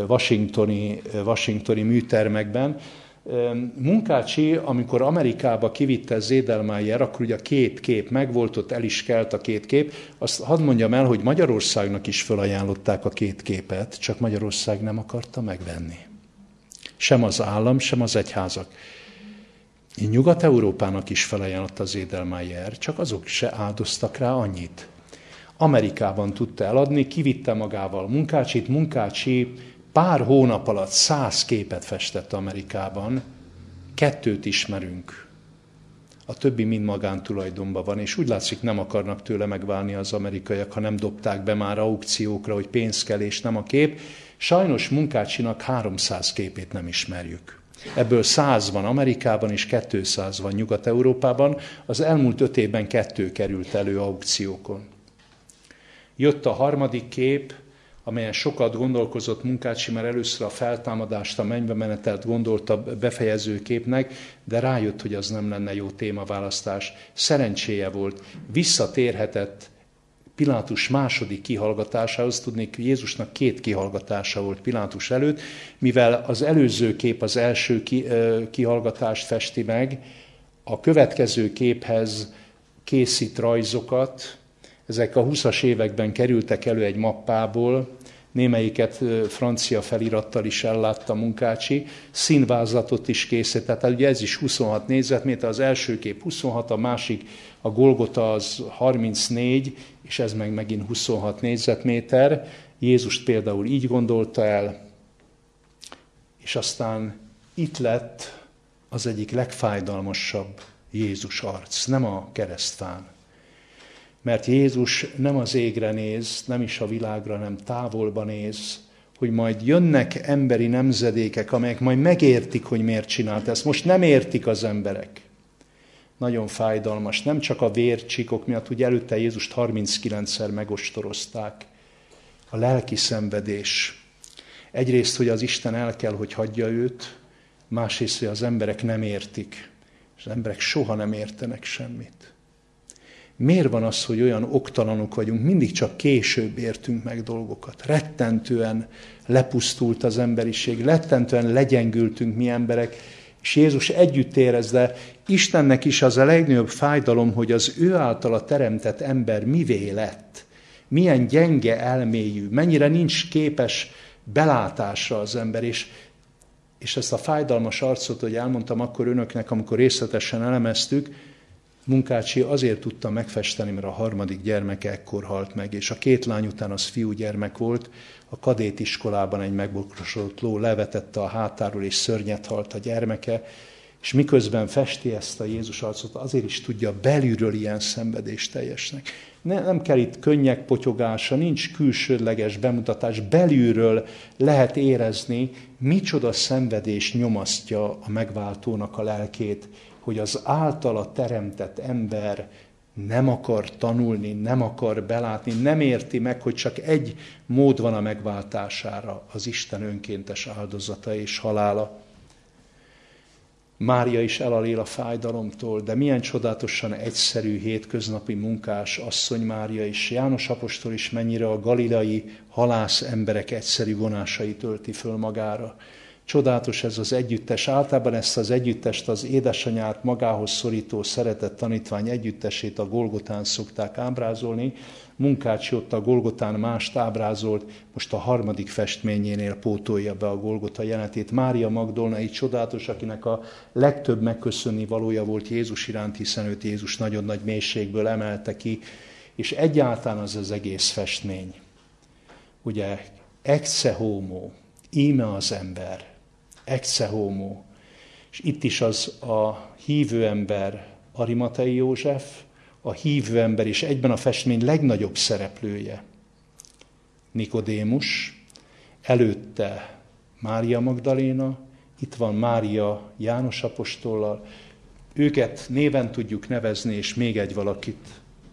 Speaker 1: washingtoni műtermekben. Munkácsi, amikor Amerikába kivitte Zédelmeyer, akkor ugye a 2 kép megvolt, ott el is kelt a 2 kép. Azt hadd mondjam el, hogy Magyarországnak is felajánlották a 2 képet, csak Magyarország nem akarta megvenni. Sem az állam, sem az egyházak. Nyugat-Európának is felajánlotta Zédelmeyer, csak azok se áldoztak rá annyit. Amerikában tudta eladni, kivitte magával Munkácsit. Munkácsi pár hónap alatt 100 képet festett Amerikában, 2 ismerünk. A többi mind magántulajdonban van, és úgy látszik, nem akarnak tőle megválni az amerikaiak, ha nem dobták be már aukciókra, hogy pénz kell, és nem a kép. Sajnos Munkácsinak 300 képét nem ismerjük. Ebből 100 van Amerikában, és 200 van Nyugat-Európában. Az elmúlt 5 évben 2 került elő aukciókon. Jött a harmadik kép, amelyen sokat gondolkozott Munkácsi, mert először a feltámadást, a mennybe menetelt gondolta befejező képnek, de rájött, hogy az nem lenne jó témaválasztás. Szerencséje volt, visszatérhetett Pilátus második kihallgatásához, tudnék, Jézusnak 2 kihallgatása volt Pilátus előtt, mivel az előző kép az első kihallgatást festi meg, a következő képhez készít rajzokat. Ezek a 20-as években kerültek elő egy mappából, némelyiket francia felirattal is ellátta Munkácsi, színvázlatot is készített, tehát ugye ez is 26 négyzetméter, az első kép 26, a másik, a Golgota az 34, és ez meg megint 26 négyzetméter. Jézust például így gondolta el, és aztán itt lett az egyik legfájdalmasabb Jézus arc, nem a keresztfán. Mert Jézus nem az égre néz, nem is a világra, nem távolba néz, hogy majd jönnek emberi nemzedékek, amelyek majd megértik, hogy miért csinált ezt. Most nem értik az emberek. Nagyon fájdalmas, nem csak a vércsikok miatt, ugye előtte Jézust 39-szer megostorozták. A lelki szenvedés. Egyrészt, hogy az Isten el kell, hogy hagyja őt, másrészt, hogy az emberek nem értik. És az emberek soha nem értenek semmit. Miért van az, hogy olyan oktalanok vagyunk, mindig csak később értünk meg dolgokat? Rettentően lepusztult az emberiség, rettentően legyengültünk mi emberek, és Jézus együtt érez, de Istennek is az a legnagyobb fájdalom, hogy az ő általa teremtett ember mivé lett, milyen gyenge elmélyű, mennyire nincs képes belátásra az ember, és ezt a fájdalmas arcot, hogy elmondtam akkor önöknek, amikor részletesen elemeztük, Munkácsi azért tudta megfesteni, mert a harmadik gyermeke ekkor halt meg, és a 2 lány után az fiúgyermek volt, a kadétiskolában egy megbokrosodott ló levetette a hátáról, és szörnyet halt a gyermeke, és miközben festi ezt a Jézus arcot, azért is tudja belülről ilyen szenvedés teljesnek. Nem kell itt könnyek potyogása, nincs külsődleges bemutatás, belülről lehet érezni, micsoda szenvedés nyomasztja a megváltónak a lelkét, hogy az általa teremtett ember nem akar tanulni, nem akar belátni, nem érti meg, hogy csak egy mód van a megváltására, az Isten önkéntes áldozata és halála. Mária is elalél a fájdalomtól, de milyen csodálatosan egyszerű, hétköznapi munkás asszony Mária is. János apostol is mennyire a galileai halász emberek egyszerű vonásait tölti föl magára. Csodálatos ez az együttes. Általában ezt az együttest, az édesanyát magához szorító szeretett tanítvány együttesét a Golgotán szokták ábrázolni. Munkácsi ott a Golgotán mást ábrázolt, most a harmadik festményénél pótolja be a Golgota jelenetét. Mária Magdolnai csodálatos, akinek a legtöbb megköszönni valója volt Jézus iránt, hiszen őt Jézus nagyon nagy mélységből emelte ki, és egyáltalán az egész festmény. Ugye, ecce homo, íme az ember, ecce homo. És itt is az a hívő ember, Arimatei József, a hívő ember és egyben a festmény legnagyobb szereplője, Nikodémus, előtte Mária Magdaléna, itt van Mária János apostollal, őket néven tudjuk nevezni, és még egy valakit,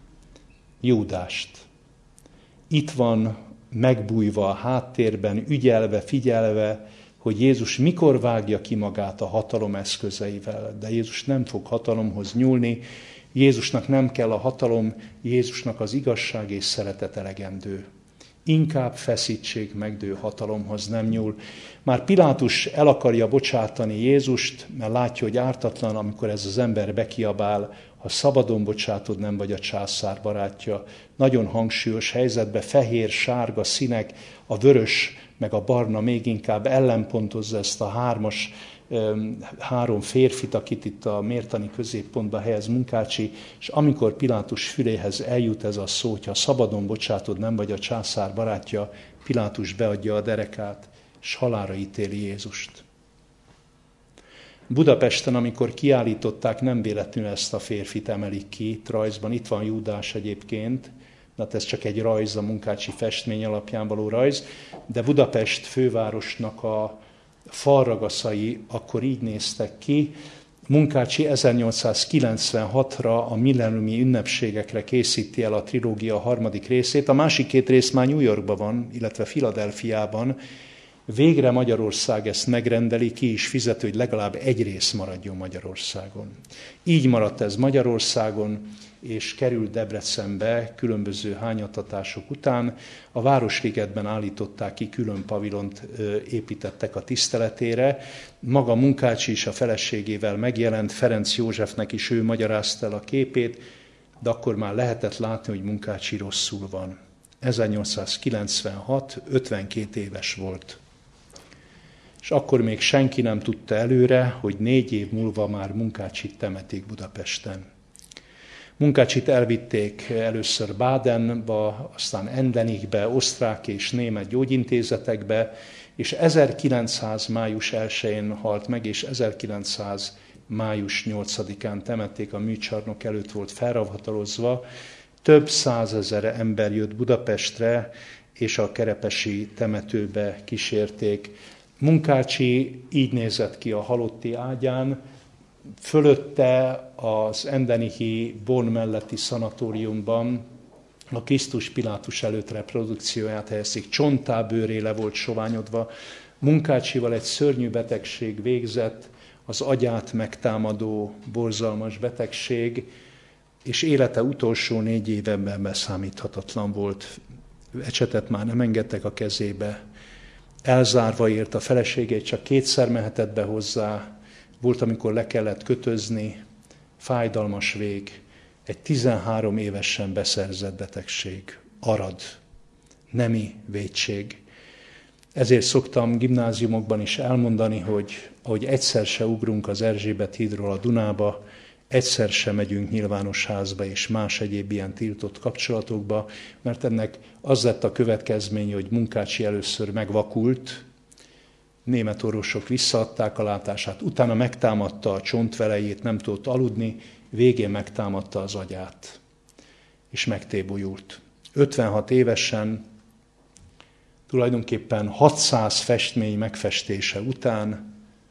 Speaker 1: Júdást. Itt van megbújva a háttérben, ügyelve, figyelve, hogy Jézus mikor vágja ki magát a hatalom eszközeivel, de Jézus nem fog hatalomhoz nyúlni, Jézusnak nem kell a hatalom, Jézusnak az igazság és szeretet elegendő. Inkább feszítség megdő hatalomhoz nem nyúl. Már Pilátus el akarja bocsátani Jézust, mert látja, hogy ártatlan, amikor ez az ember bekiabál, ha szabadon bocsátod, nem vagy a császár barátja. Nagyon hangsúlyos helyzetben fehér, sárga színek, a vörös meg a barna még inkább ellenpontozza ezt a három férfit, akit itt a mértani középpontba helyez Munkácsi, és amikor Pilátus füléhez eljut ez a szó, hogyha szabadon bocsátod, nem vagy a császár barátja, Pilátus beadja a derekát, és halálra ítéli Jézust. Budapesten, amikor kiállították, nem véletlenül ezt a férfit emelik ki, itt rajzban, itt van Júdás egyébként, hát ez csak egy rajz, a Munkácsi festmény alapján való rajz, de Budapest fővárosnak a falragaszai akkor így néztek ki. Munkácsi 1896-ra a millenniumi ünnepségekre készíti el a trilógia harmadik részét. A másik két rész már New Yorkban van, illetve Philadelphiában. Végre Magyarország ezt megrendeli, ki is fizet, hogy legalább egy rész maradjon Magyarországon. Így maradt ez Magyarországon, és került Debrecenbe különböző hányattatások után. A Városligetben állították ki, külön pavilont építettek a tiszteletére. Maga Munkácsi is a feleségével megjelent, Ferenc Józsefnek is ő magyarázta el a képét, de akkor már lehetett látni, hogy Munkácsi rosszul van. 1896, 52 éves volt. És akkor még senki nem tudta előre, hogy 4 év múlva már Munkácsit temetik Budapesten. Munkácsit elvitték először Badenba, aztán Endenichbe, osztrák és német gyógyintézetekbe, és 1900 május 1-én halt meg, és 1900 május 8-án temették, a műcsarnok előtt volt felrahatalozva. Több százezer ember jött Budapestre, és a kerepesi temetőbe kísérték. Munkácsi így nézett ki a halotti ágyán, fölötte az endenichi Bonn melletti szanatóriumban a Krisztus Pilátus előtt reprodukcióját helyezték, csontábőré le volt soványodva. Munkácsival egy szörnyű betegség végzett, az agyát megtámadó borzalmas betegség, és élete utolsó 4 évben beszámíthatatlan volt. Ecsetet már nem engedtek a kezébe. Elzárva ért, a feleségét csak 2-szer mehetett be hozzá, volt, amikor le kellett kötözni, fájdalmas vég, egy 13 évesen beszerzett betegség, arad, nemi vétség. Ezért szoktam gimnáziumokban is elmondani, hogy ahogy egyszer se ugrunk az Erzsébet hídról a Dunába, egyszer sem megyünk nyilvános házba és más egyéb ilyen tiltott kapcsolatokba, mert ennek az lett a következménye, hogy Munkácsi először megvakult, német orvosok visszaadták a látását, utána megtámadta a csontvelejét, nem tudott aludni, végén megtámadta az agyát. és megtébolyult. 56 évesen, tulajdonképpen 600 festmény megfestése után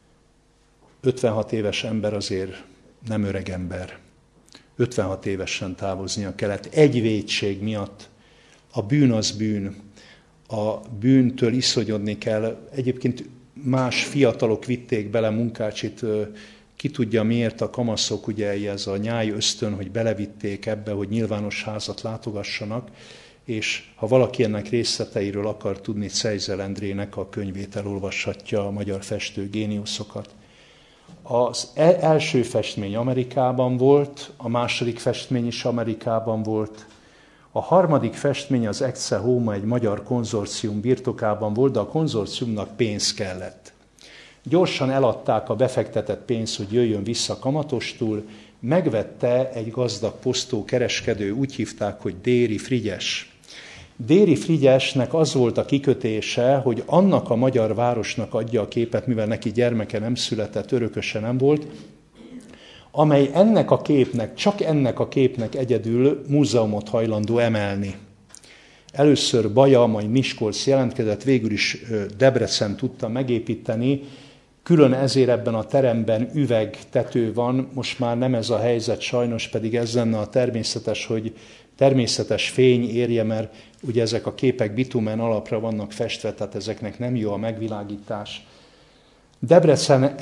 Speaker 1: 56 éves ember azért nem öreg ember. 56 évesen távoznia kellett. Egy vétség miatt. A bűn az bűn. A bűntől iszonyodni kell. Egyébként más fiatalok vitték bele Munkácsit, ki tudja miért a kamaszok, ugye ez a nyáj ösztön, hogy belevitték ebbe, hogy nyilvános házat látogassanak, és ha valaki ennek részleteiről akar tudni, Czejzel Endrének a könyvét elolvashatja, a magyar festő géniuszokat. Az első festmény Amerikában volt, a második festmény is Amerikában volt, a harmadik festmény az Ecce Homo egy magyar konzorcium birtokában volt, de a konzorciumnak pénz kellett. Gyorsan eladták a befektetett pénzt, hogy jöjjön vissza kamatostul, megvette egy gazdag posztó kereskedő, úgy hívták, hogy Déri Frigyes. Déri Frigyesnek az volt a kikötése, hogy annak a magyar városnak adja a képet, mivel neki gyermeke nem született, örököse nem volt, amely ennek a képnek, csak ennek a képnek egyedül múzeumot hajlandó emelni. Először Baja, majd Miskolc jelentkezett, végül is Debrecen tudta megépíteni, külön ezért ebben a teremben üvegtető van, most már nem ez a helyzet sajnos, pedig ez lenne a természetes, hogy természetes fény érje, mert ugye ezek a képek bitumen alapra vannak festve, tehát ezeknek nem jó a megvilágítás. Debrecen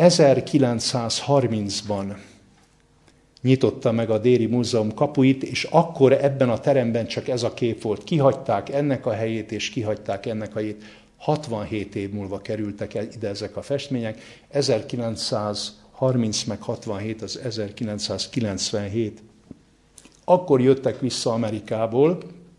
Speaker 1: 1930-ban nyitotta meg a Déri Múzeum kapuit, és akkor ebben a teremben csak ez a kép volt. Kihagyták ennek a helyét, és kihagyták ennek a helyét. 67 év múlva kerültek ide ezek a festmények. 1930 meg 67 az 1997. Akkor jöttek vissza Amerikából.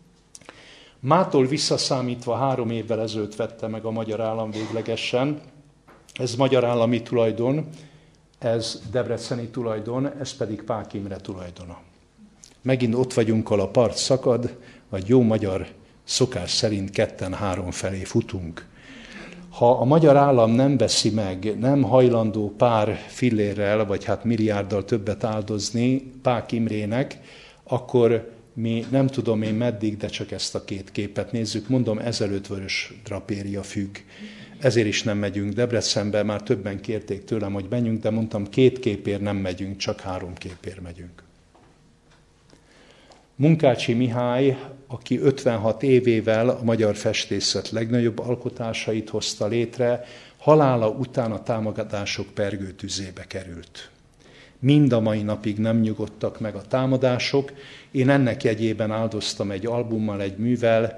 Speaker 1: Mától visszaszámítva 3 évvel ezelőtt vette meg a magyar állam véglegesen. Ez magyar állami tulajdon, ez debreceni tulajdon, ez pedig Pák Imre tulajdona. Megint ott vagyunk, ahol a part szakad, vagy jó magyar szokás szerint 2-3 felé futunk. Ha a magyar állam nem veszi meg, nem hajlandó pár fillérrel, vagy hát milliárddal többet áldozni Pák Imrének, akkor mi nem tudom én meddig, de csak ezt a 2 képet nézzük. Mondom, ezelőtt vörös drapéria függ. Ezért is nem megyünk Debrecenbe, már többen kérték tőlem, hogy menjünk, de mondtam, 2 képért nem megyünk, csak 3 képért megyünk. Munkácsi Mihály, aki 56 évével a magyar festészet legnagyobb alkotásait hozta létre, halála után a támadások pergőtüzébe került. Mind a mai napig nem nyugodtak meg a támadások. Én ennek jegyében áldoztam egy albummal, egy művel,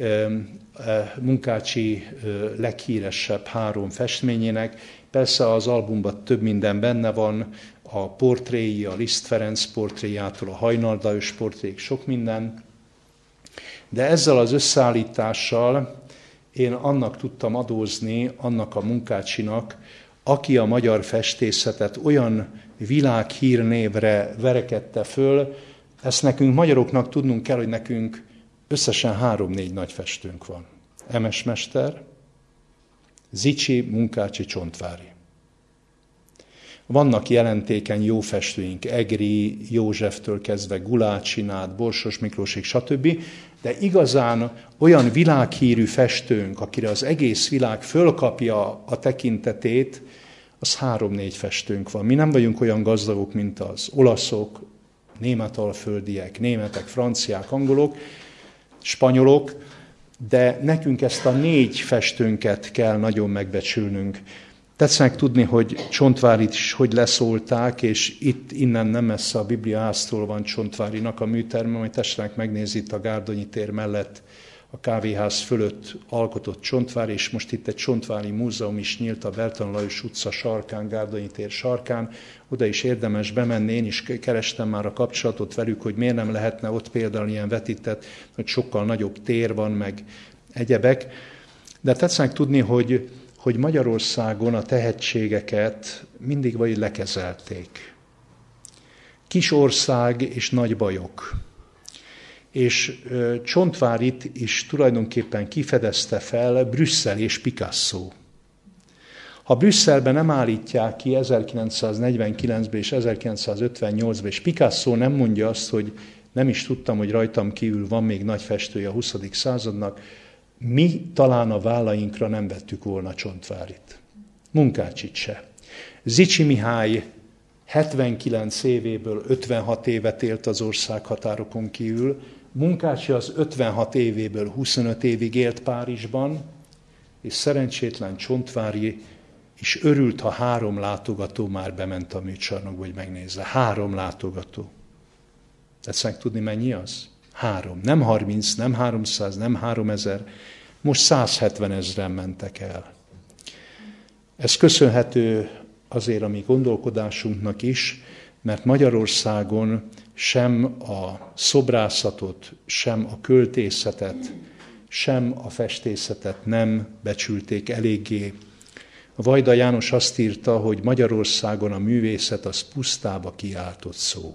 Speaker 1: Munkácsi leghíresebb 3 festményének. Persze az albumban több minden benne van, a portréi, a Liszt Ferenc portréjától, a Hajnal Lajos portréig, sok minden. De ezzel az összeállítással én annak tudtam adózni, annak a Munkácsinak, aki a magyar festészetet olyan világhírnévre verekedte föl, ezt nekünk magyaroknak tudnunk kell, hogy nekünk összesen 3-4 nagy festőnk van. Emes mester, Zichy, Munkácsi, Csontváry. Vannak jelentékeny jó festőink, Egri, Józseftől kezdve Gulácsin át, Borsos Miklósig, stb. De igazán olyan világhírű festőnk, akire az egész világ fölkapja a tekintetét, az 3-4 festőnk van. Mi nem vagyunk olyan gazdagok, mint az olaszok, németalföldiek, németek, franciák, angolok, spanyolok, de nekünk ezt a 4 festőnket kell nagyon megbecsülnünk. Tetszenek tudni, hogy Csontvárit is hogy leszólták, és itt innen nem messze a Bibliaháztól van Csontvárinak a műterme, majd tessenek megnézni itt a Gárdonyi tér mellett, a kávéház fölött alkotott Csontvár, és most itt egy Csontvári múzeum is nyílt a Bertalan Lajos utca sarkán, Gárdonyi tér sarkán. Oda is érdemes bemenni, én is kerestem már a kapcsolatot velük, hogy miért nem lehetne ott például ilyen vetített, hogy sokkal nagyobb tér van, meg egyebek. De tetszenek tudni, hogy Magyarországon a tehetségeket mindig vagy lekezelték. Kis ország és nagy bajok. És Csontvárit is tulajdonképpen kifedezte fel Brüsszel és Picasso. Ha Brüsszelben nem állítják ki 1949-ben és 1958-ben, és Picasso nem mondja azt, hogy nem is tudtam, hogy rajtam kívül van még nagy festője a 20. századnak, mi talán a vállainkra nem vettük volna Csontvárit. Munkácsit se. Zichy Mihály 79 évéből 56 évet élt az országhatárokon kívül, Munkácsi az 56 évéből 25 évig élt Párizsban, és szerencsétlen Csontvári is örült, ha 3 látogató már bement a műcsarnokba, hogy megnézze. 3 látogató. Tetszenek tudni, mennyi az? 3. Nem 30, nem 300, nem 3000. Most 170 000 mentek el. Ez köszönhető azért a mi gondolkodásunknak is, mert Magyarországon sem a szobrászatot, sem a költészetet, sem a festészetet nem becsülték eléggé. Vajda János azt írta, hogy Magyarországon a művészet az pusztába kiáltott szó.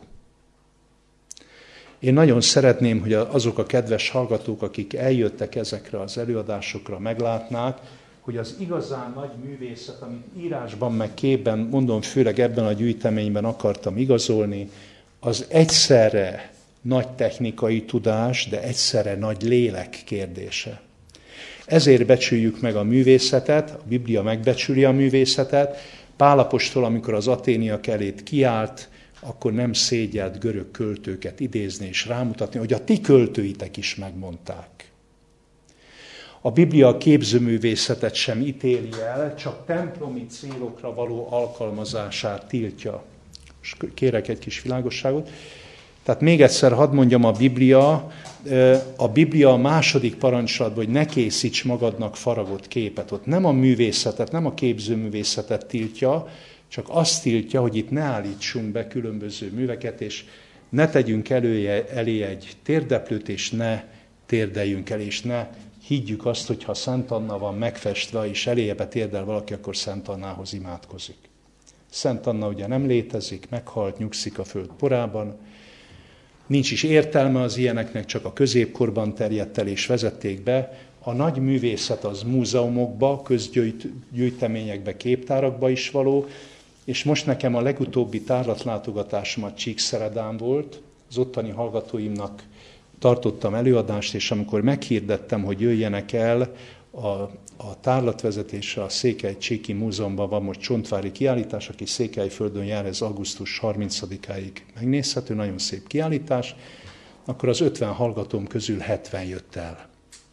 Speaker 1: Én nagyon szeretném, hogy azok a kedves hallgatók, akik eljöttek ezekre az előadásokra, meglátnák, hogy az igazán nagy művészet, amit írásban meg képben, mondom, főleg ebben a gyűjteményben akartam igazolni, az egyszerre nagy technikai tudás, de egyszerre nagy lélek kérdése. Ezért becsüljük meg a művészetet, a Biblia megbecsüli a művészetet. Pál apostol, amikor az aténiak elét kiállt, akkor nem szégyelt görög költőket idézni és rámutatni, hogy a ti költőitek is megmondták. A Biblia a képzőművészetet sem ítéli el, csak templomi célokra való alkalmazását tiltja. És kérek egy kis világosságot. Tehát még egyszer hadd mondjam, a Biblia a második parancsolatban, hogy ne készíts magadnak faragott képet. Ott nem a művészetet, nem a képzőművészetet tiltja, csak azt tiltja, hogy itt ne állítsunk be különböző műveket, és ne tegyünk elé egy térdeplőt, és ne térdeljünk el, és ne higgyük azt, hogy ha Szent Anna van megfestve, és elébe térdel valaki, akkor Szent Annához imádkozik. Szent Anna ugye nem létezik, meghalt, nyugszik a föld porában. Nincs is értelme az ilyeneknek, csak a középkorban terjedt el és vezették be. A nagy művészet az múzeumokba, közgyűjteményekbe, képtárakba is való, és most nekem a legutóbbi tárlatlátogatásom a Csíkszeredán volt, az ottani hallgatóimnak tartottam előadást, és amikor meghirdettem, hogy jöjjenek el a tárlatvezetésre, a Székely-Csíki Múzeumban van most Csontvári kiállítás, aki Székelyföldön jár, ez augusztus 30-áig megnézhető, nagyon szép kiállítás, akkor az 50 hallgatóm közül 70 jött el.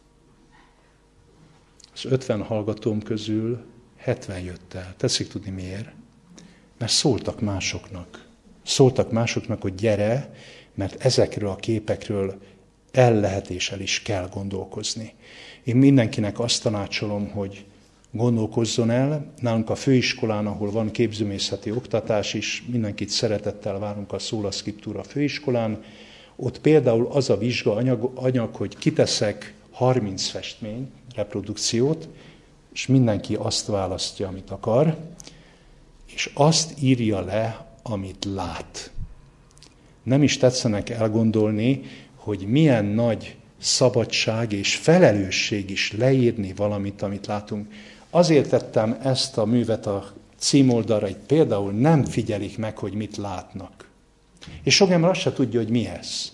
Speaker 1: Az 50 hallgatóm közül 70 jött el. Teszik tudni miért? Mert szóltak másoknak. Szóltak másoknak, hogy gyere, mert ezekről a képekről el lehet és el is kell gondolkozni. Én mindenkinek azt tanácsolom, hogy gondolkozzon el. Nálunk a főiskolán, ahol van képzőművészeti oktatás is, mindenkit szeretettel várunk a Sola Scriptura főiskolán. Ott például az a vizsgaanyag, hogy kiteszek 30 festmény, reprodukciót, és mindenki azt választja, amit akar, és azt írja le, amit lát. Nem is tetszenek elgondolni, hogy milyen nagy szabadság és felelősség is leírni valamit, amit látunk. Azért tettem ezt a művet a címoldalra, hogy például nem figyelik meg, hogy mit látnak. És sok ember azt se tudja, hogy mi ez.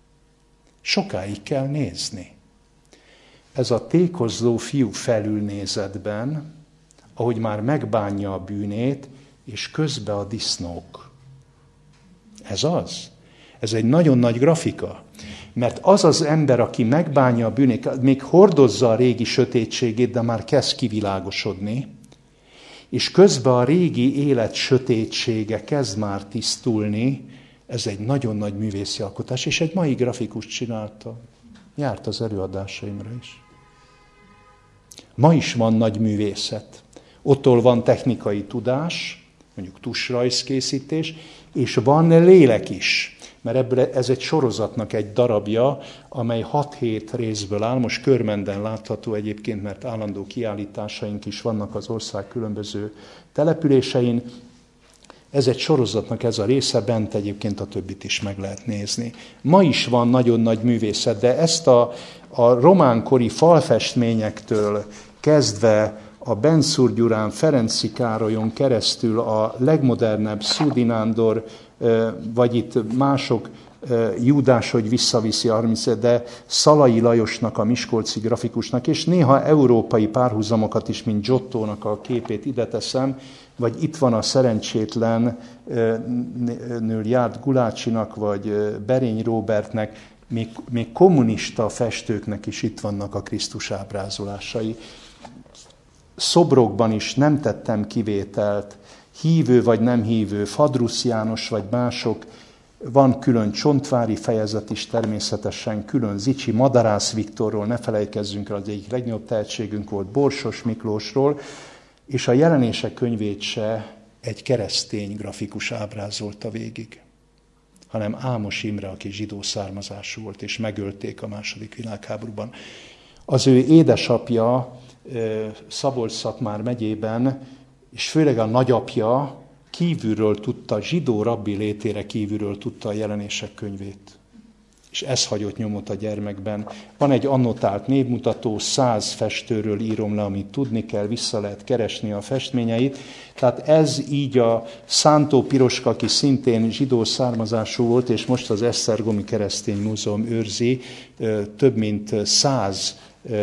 Speaker 1: Sokáig kell nézni. Ez a tékozló fiú felülnézetben, ahogy már megbánja a bűnét, és közben a disznók. Ez az. Ez egy nagyon nagy grafika. Mert az az ember, aki megbánja a bűnét, még hordozza a régi sötétségét, de már kezd kivilágosodni, és közben a régi élet sötétsége kezd már tisztulni, ez egy nagyon nagy művészi alkotás, és egy mai grafikus csinálta. Járt az előadásaimra is. Ma is van nagy művészet. Ottól van technikai tudás, mondjuk tusrajzkészítés, és van lélek is. Mert ebből ez egy sorozatnak egy darabja, amely 6-7 részből áll. Most Körmenden látható egyébként, mert állandó kiállításaink is vannak az ország különböző településein. Ez egy sorozatnak ez a része, bent egyébként a többit is meg lehet nézni. Ma is van nagyon nagy művészet, de ezt a románkori falfestményektől kezdve a Benszúr Gyurán, Ferenczy Károlyon keresztül a legmodernebb Szúdi Nándor, vagy itt mások, Júdás, hogy visszaviszi a 30, de Szalai Lajosnak, a miskolci grafikusnak, és néha európai párhuzamokat is, mint Giottónak a képét ide teszem, vagy itt van a szerencsétlen nől járt Gulácsinak, vagy Berény Róbertnek, még kommunista festőknek is itt vannak a Krisztus ábrázolásai. Szobrokban is nem tettem kivételt, hívő vagy nem hívő, Fadrusz János vagy mások, van külön Csontvári fejezet is természetesen, külön Zichy, Madarász Viktorról, ne felejtkezzünk el, az egyik legnagyobb tehetségünk volt, Borsos Miklósról, és a Jelenések könyvét se egy keresztény grafikus ábrázolta végig, hanem Ámos Imre, aki zsidó származású volt, és megölték a II. Világháborúban. Az ő édesapja Szabolcs-Szatmár megyében, és főleg a nagyapja kívülről tudta, zsidó rabbi létére kívülről tudta a Jelenések könyvét. És ez hagyott nyomot a gyermekben. Van egy annotált névmutató, 100 festőről írom le, amit tudni kell, vissza lehet keresni a festményeit. Tehát ez így a Szántó Piroska, aki szintén zsidó származású volt, és most az Esztergomi Keresztény Múzeum őrzi, több mint 100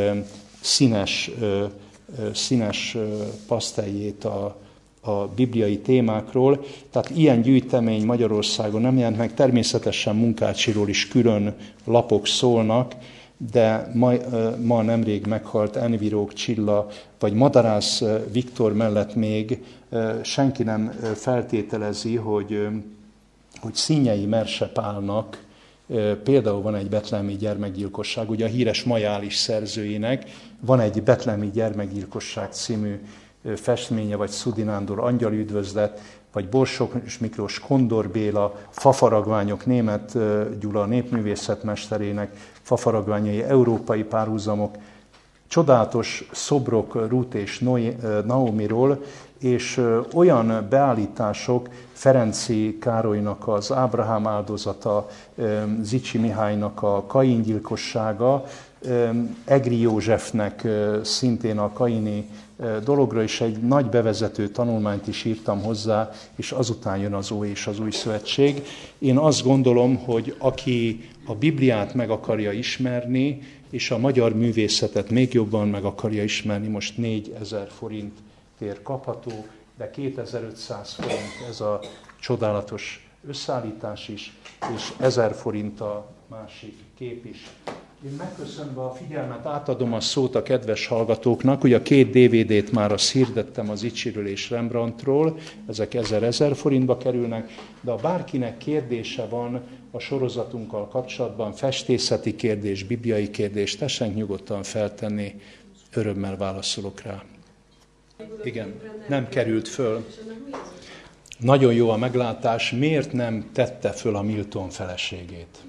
Speaker 1: színes paszteljét a bibliai témákról. Tehát ilyen gyűjtemény Magyarországon nem jelent meg, természetesen Munkácsiról is külön lapok szólnak, de ma nemrég meghalt Envirók Csilla, vagy Madarász Viktor mellett még senki nem feltételezi, hogy Színyei Merse Pálnak például van egy betlehemi gyermekgyilkosság, ugye a híres Majális szerzőjének van egy betlehemi gyermekgyilkosság című festménye, vagy Szúdi Nándor Angyali üdvözlet, vagy Borsós Miklós Kondor Béla, fafaragványok, Németh Gyula népművészetmesterének fafaragványai, európai párhuzamok, csodálatos szobrok Ruth és Naomiról, és olyan beállítások, Ferenczy Károlynak az Ábrahám áldozata, Zichy Mihálynak a Kain gyilkossága, Egri Józsefnek szintén a kaini dologra is egy nagy bevezető tanulmányt is írtam hozzá, és azután jön az Ój és az Új Szövetség. Én azt gondolom, hogy aki a Bibliát meg akarja ismerni, és a magyar művészetet még jobban meg akarja ismerni, most 4000 forintért kapható, de 2500 forint ez a csodálatos összeállítás is, és 1000 forint a másik kép is. Én megköszönve a figyelmet átadom a szót a kedves hallgatóknak, ugye a 2 DVD-t már azt hirdettem az Zichyről és Rembrandtról, ezek 1000 forintba kerülnek, de ha bárkinek kérdése van a sorozatunkkal kapcsolatban, festészeti kérdés, bibliai kérdés, tessenek nyugodtan feltenni, örömmel válaszolok rá. Igen, nem került föl. Nagyon jó a meglátás, miért nem tette föl a Milton feleségét?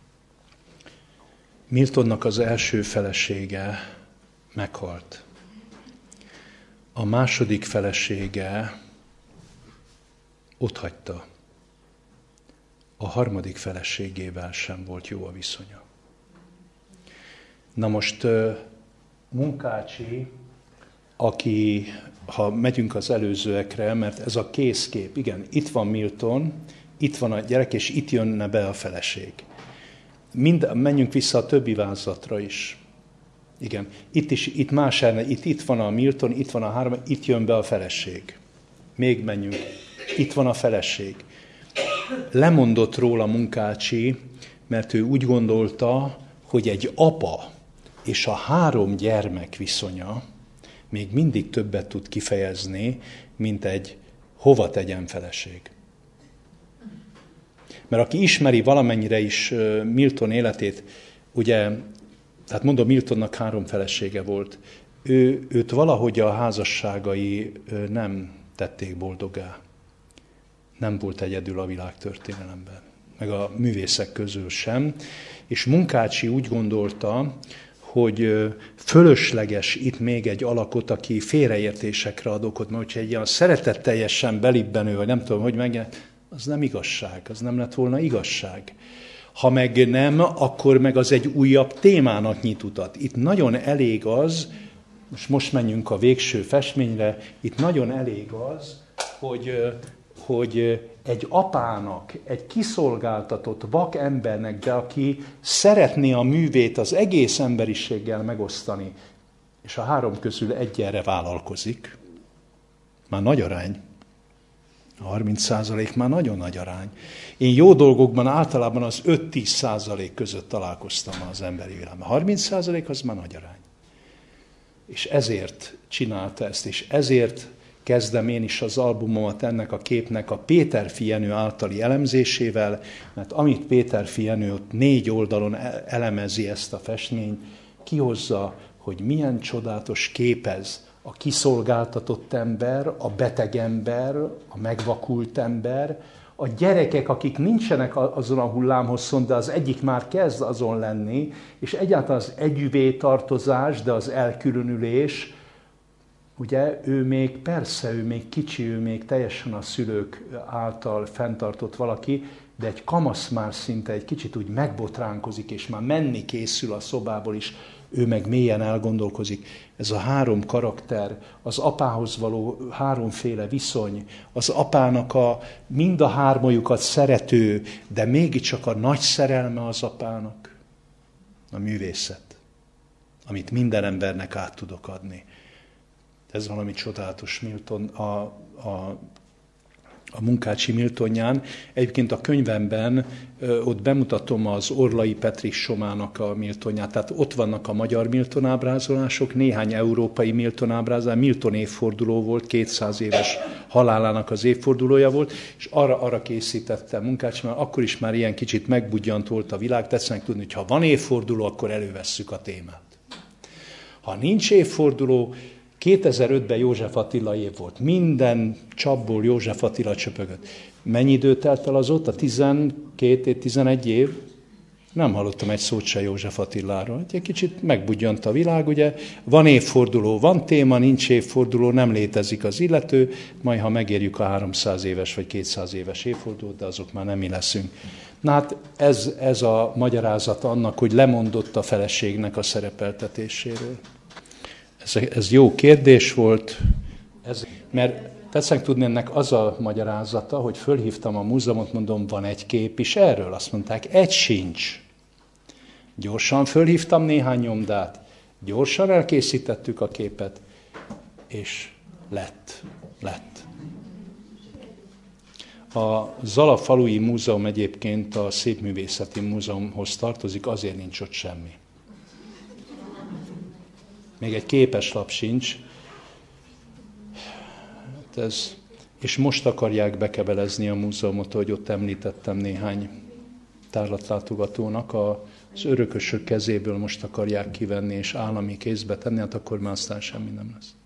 Speaker 1: Miltonnak az első felesége meghalt. A második felesége otthagyta. A harmadik feleségével sem volt jó a viszonya. Na most Munkácsi, aki, ha megyünk az előzőekre, mert ez a készkép, igen, itt van Milton, itt van a gyerek, és itt jönne be a feleség. Menjünk vissza a többi vázlatra is. Igen, itt más itt van a Milton, itt van a 3, itt jön be a feleség. Még menjünk, itt van a feleség. Lemondott róla Munkácsi, mert ő úgy gondolta, hogy egy apa és a 3 gyermek viszonya még mindig többet tud kifejezni, mint egy hova tegyen feleség. Mert aki ismeri valamennyire is Milton életét, ugye, tehát mondom, Miltonnak 3 felesége volt, őt valahogy a házasságai nem tették boldoggá. Nem volt egyedül a világtörténelemben, meg a művészek közül sem. És Munkácsi úgy gondolta, hogy fölösleges itt még egy alakot, aki félreértésekre ad okot, mert hogyha egy ilyen szeretetteljesen belibbenő, vagy nem tudom, hogy megjelent, az nem igazság, az nem lett volna igazság. Ha meg nem, akkor meg az egy újabb témának nyit utat. Itt nagyon elég az, most menjünk a végső festményre, itt nagyon elég az, hogy egy apának, egy kiszolgáltatott vak embernek, de aki szeretné a művét az egész emberiséggel megosztani, és a három közül egy erre vállalkozik, már nagy arány. A 30% már nagyon nagy arány. Én jó dolgokban általában az 5-10% között találkoztam az emberi világban. 30% az már nagy arány. És ezért csinálta ezt, és ezért kezdem én is az albumomat ennek a képnek a Péterfi Jenő általi elemzésével, mert amit Péterfi Jenő ott 4 oldalon elemezi ezt a festményt, kihozza, hogy milyen csodálatos kép ez a kiszolgáltatott ember, a beteg ember, a megvakult ember, a gyerekek, akik nincsenek azon a hullámhosszon, de az egyik már kezd azon lenni, és egyáltalán az együvé tartozás, de az elkülönülés, ugye ő még kicsi, ő még teljesen a szülők által fenntartott valaki, de egy kamasz már szinte egy kicsit úgy megbotránkozik, és már menni készül a szobából is, ő meg mélyen elgondolkozik. Ez a 3 karakter, az apához való 3-féle viszony, az apának mind a 3-jukat szerető, de mégiscsak a nagy szerelme az apának, a művészet, amit minden embernek át tudok adni. Ez valami csodálatos Milton, a Munkácsi Miltonján. Egyébként a könyvemben ott bemutatom az Orlai Petri Somának a Miltonját, tehát ott vannak a magyar Milton ábrázolások, néhány európai Milton ábrázolás, Milton évforduló volt, 200 éves halálának az évfordulója volt, és arra készítettem Munkácsi, mert akkor is már ilyen kicsit megbudjant volt a világ, tetszenek tudni, hogy ha van évforduló, akkor elővesszük a témát. Ha nincs évforduló, 2005-ben József Attila év volt. Minden csapból József Attila csöpögött. Mennyi idő telt el azóta? 11 év? Nem hallottam egy szót se József Attiláról. Egy kicsit megbudjant a világ, ugye? Van évforduló, van téma, nincs évforduló, nem létezik az illető, majd ha megérjük a 300 éves vagy 200 éves évfordulót, de azok már nem mi leszünk. Na hát ez a magyarázat annak, hogy lemondott a feleségnek a szerepeltetéséről. Ez jó kérdés volt, mert tetszenek tudni, ennek az a magyarázata, hogy fölhívtam a múzeumot, mondom, van egy kép is erről? Azt mondták, egy sincs. Gyorsan fölhívtam néhány nyomdát, gyorsan elkészítettük a képet, és lett. A Zala Falui Múzeum egyébként a Szépművészeti Múzeumhoz tartozik, azért nincs ott semmi. Még egy képeslap sincs. És most akarják bekebelezni a múzeumot, hogy ott említettem néhány tárlatlátogatónak, az örökösök kezéből most akarják kivenni és állami kézbe tenni, hát akkor már aztán semmi nem lesz.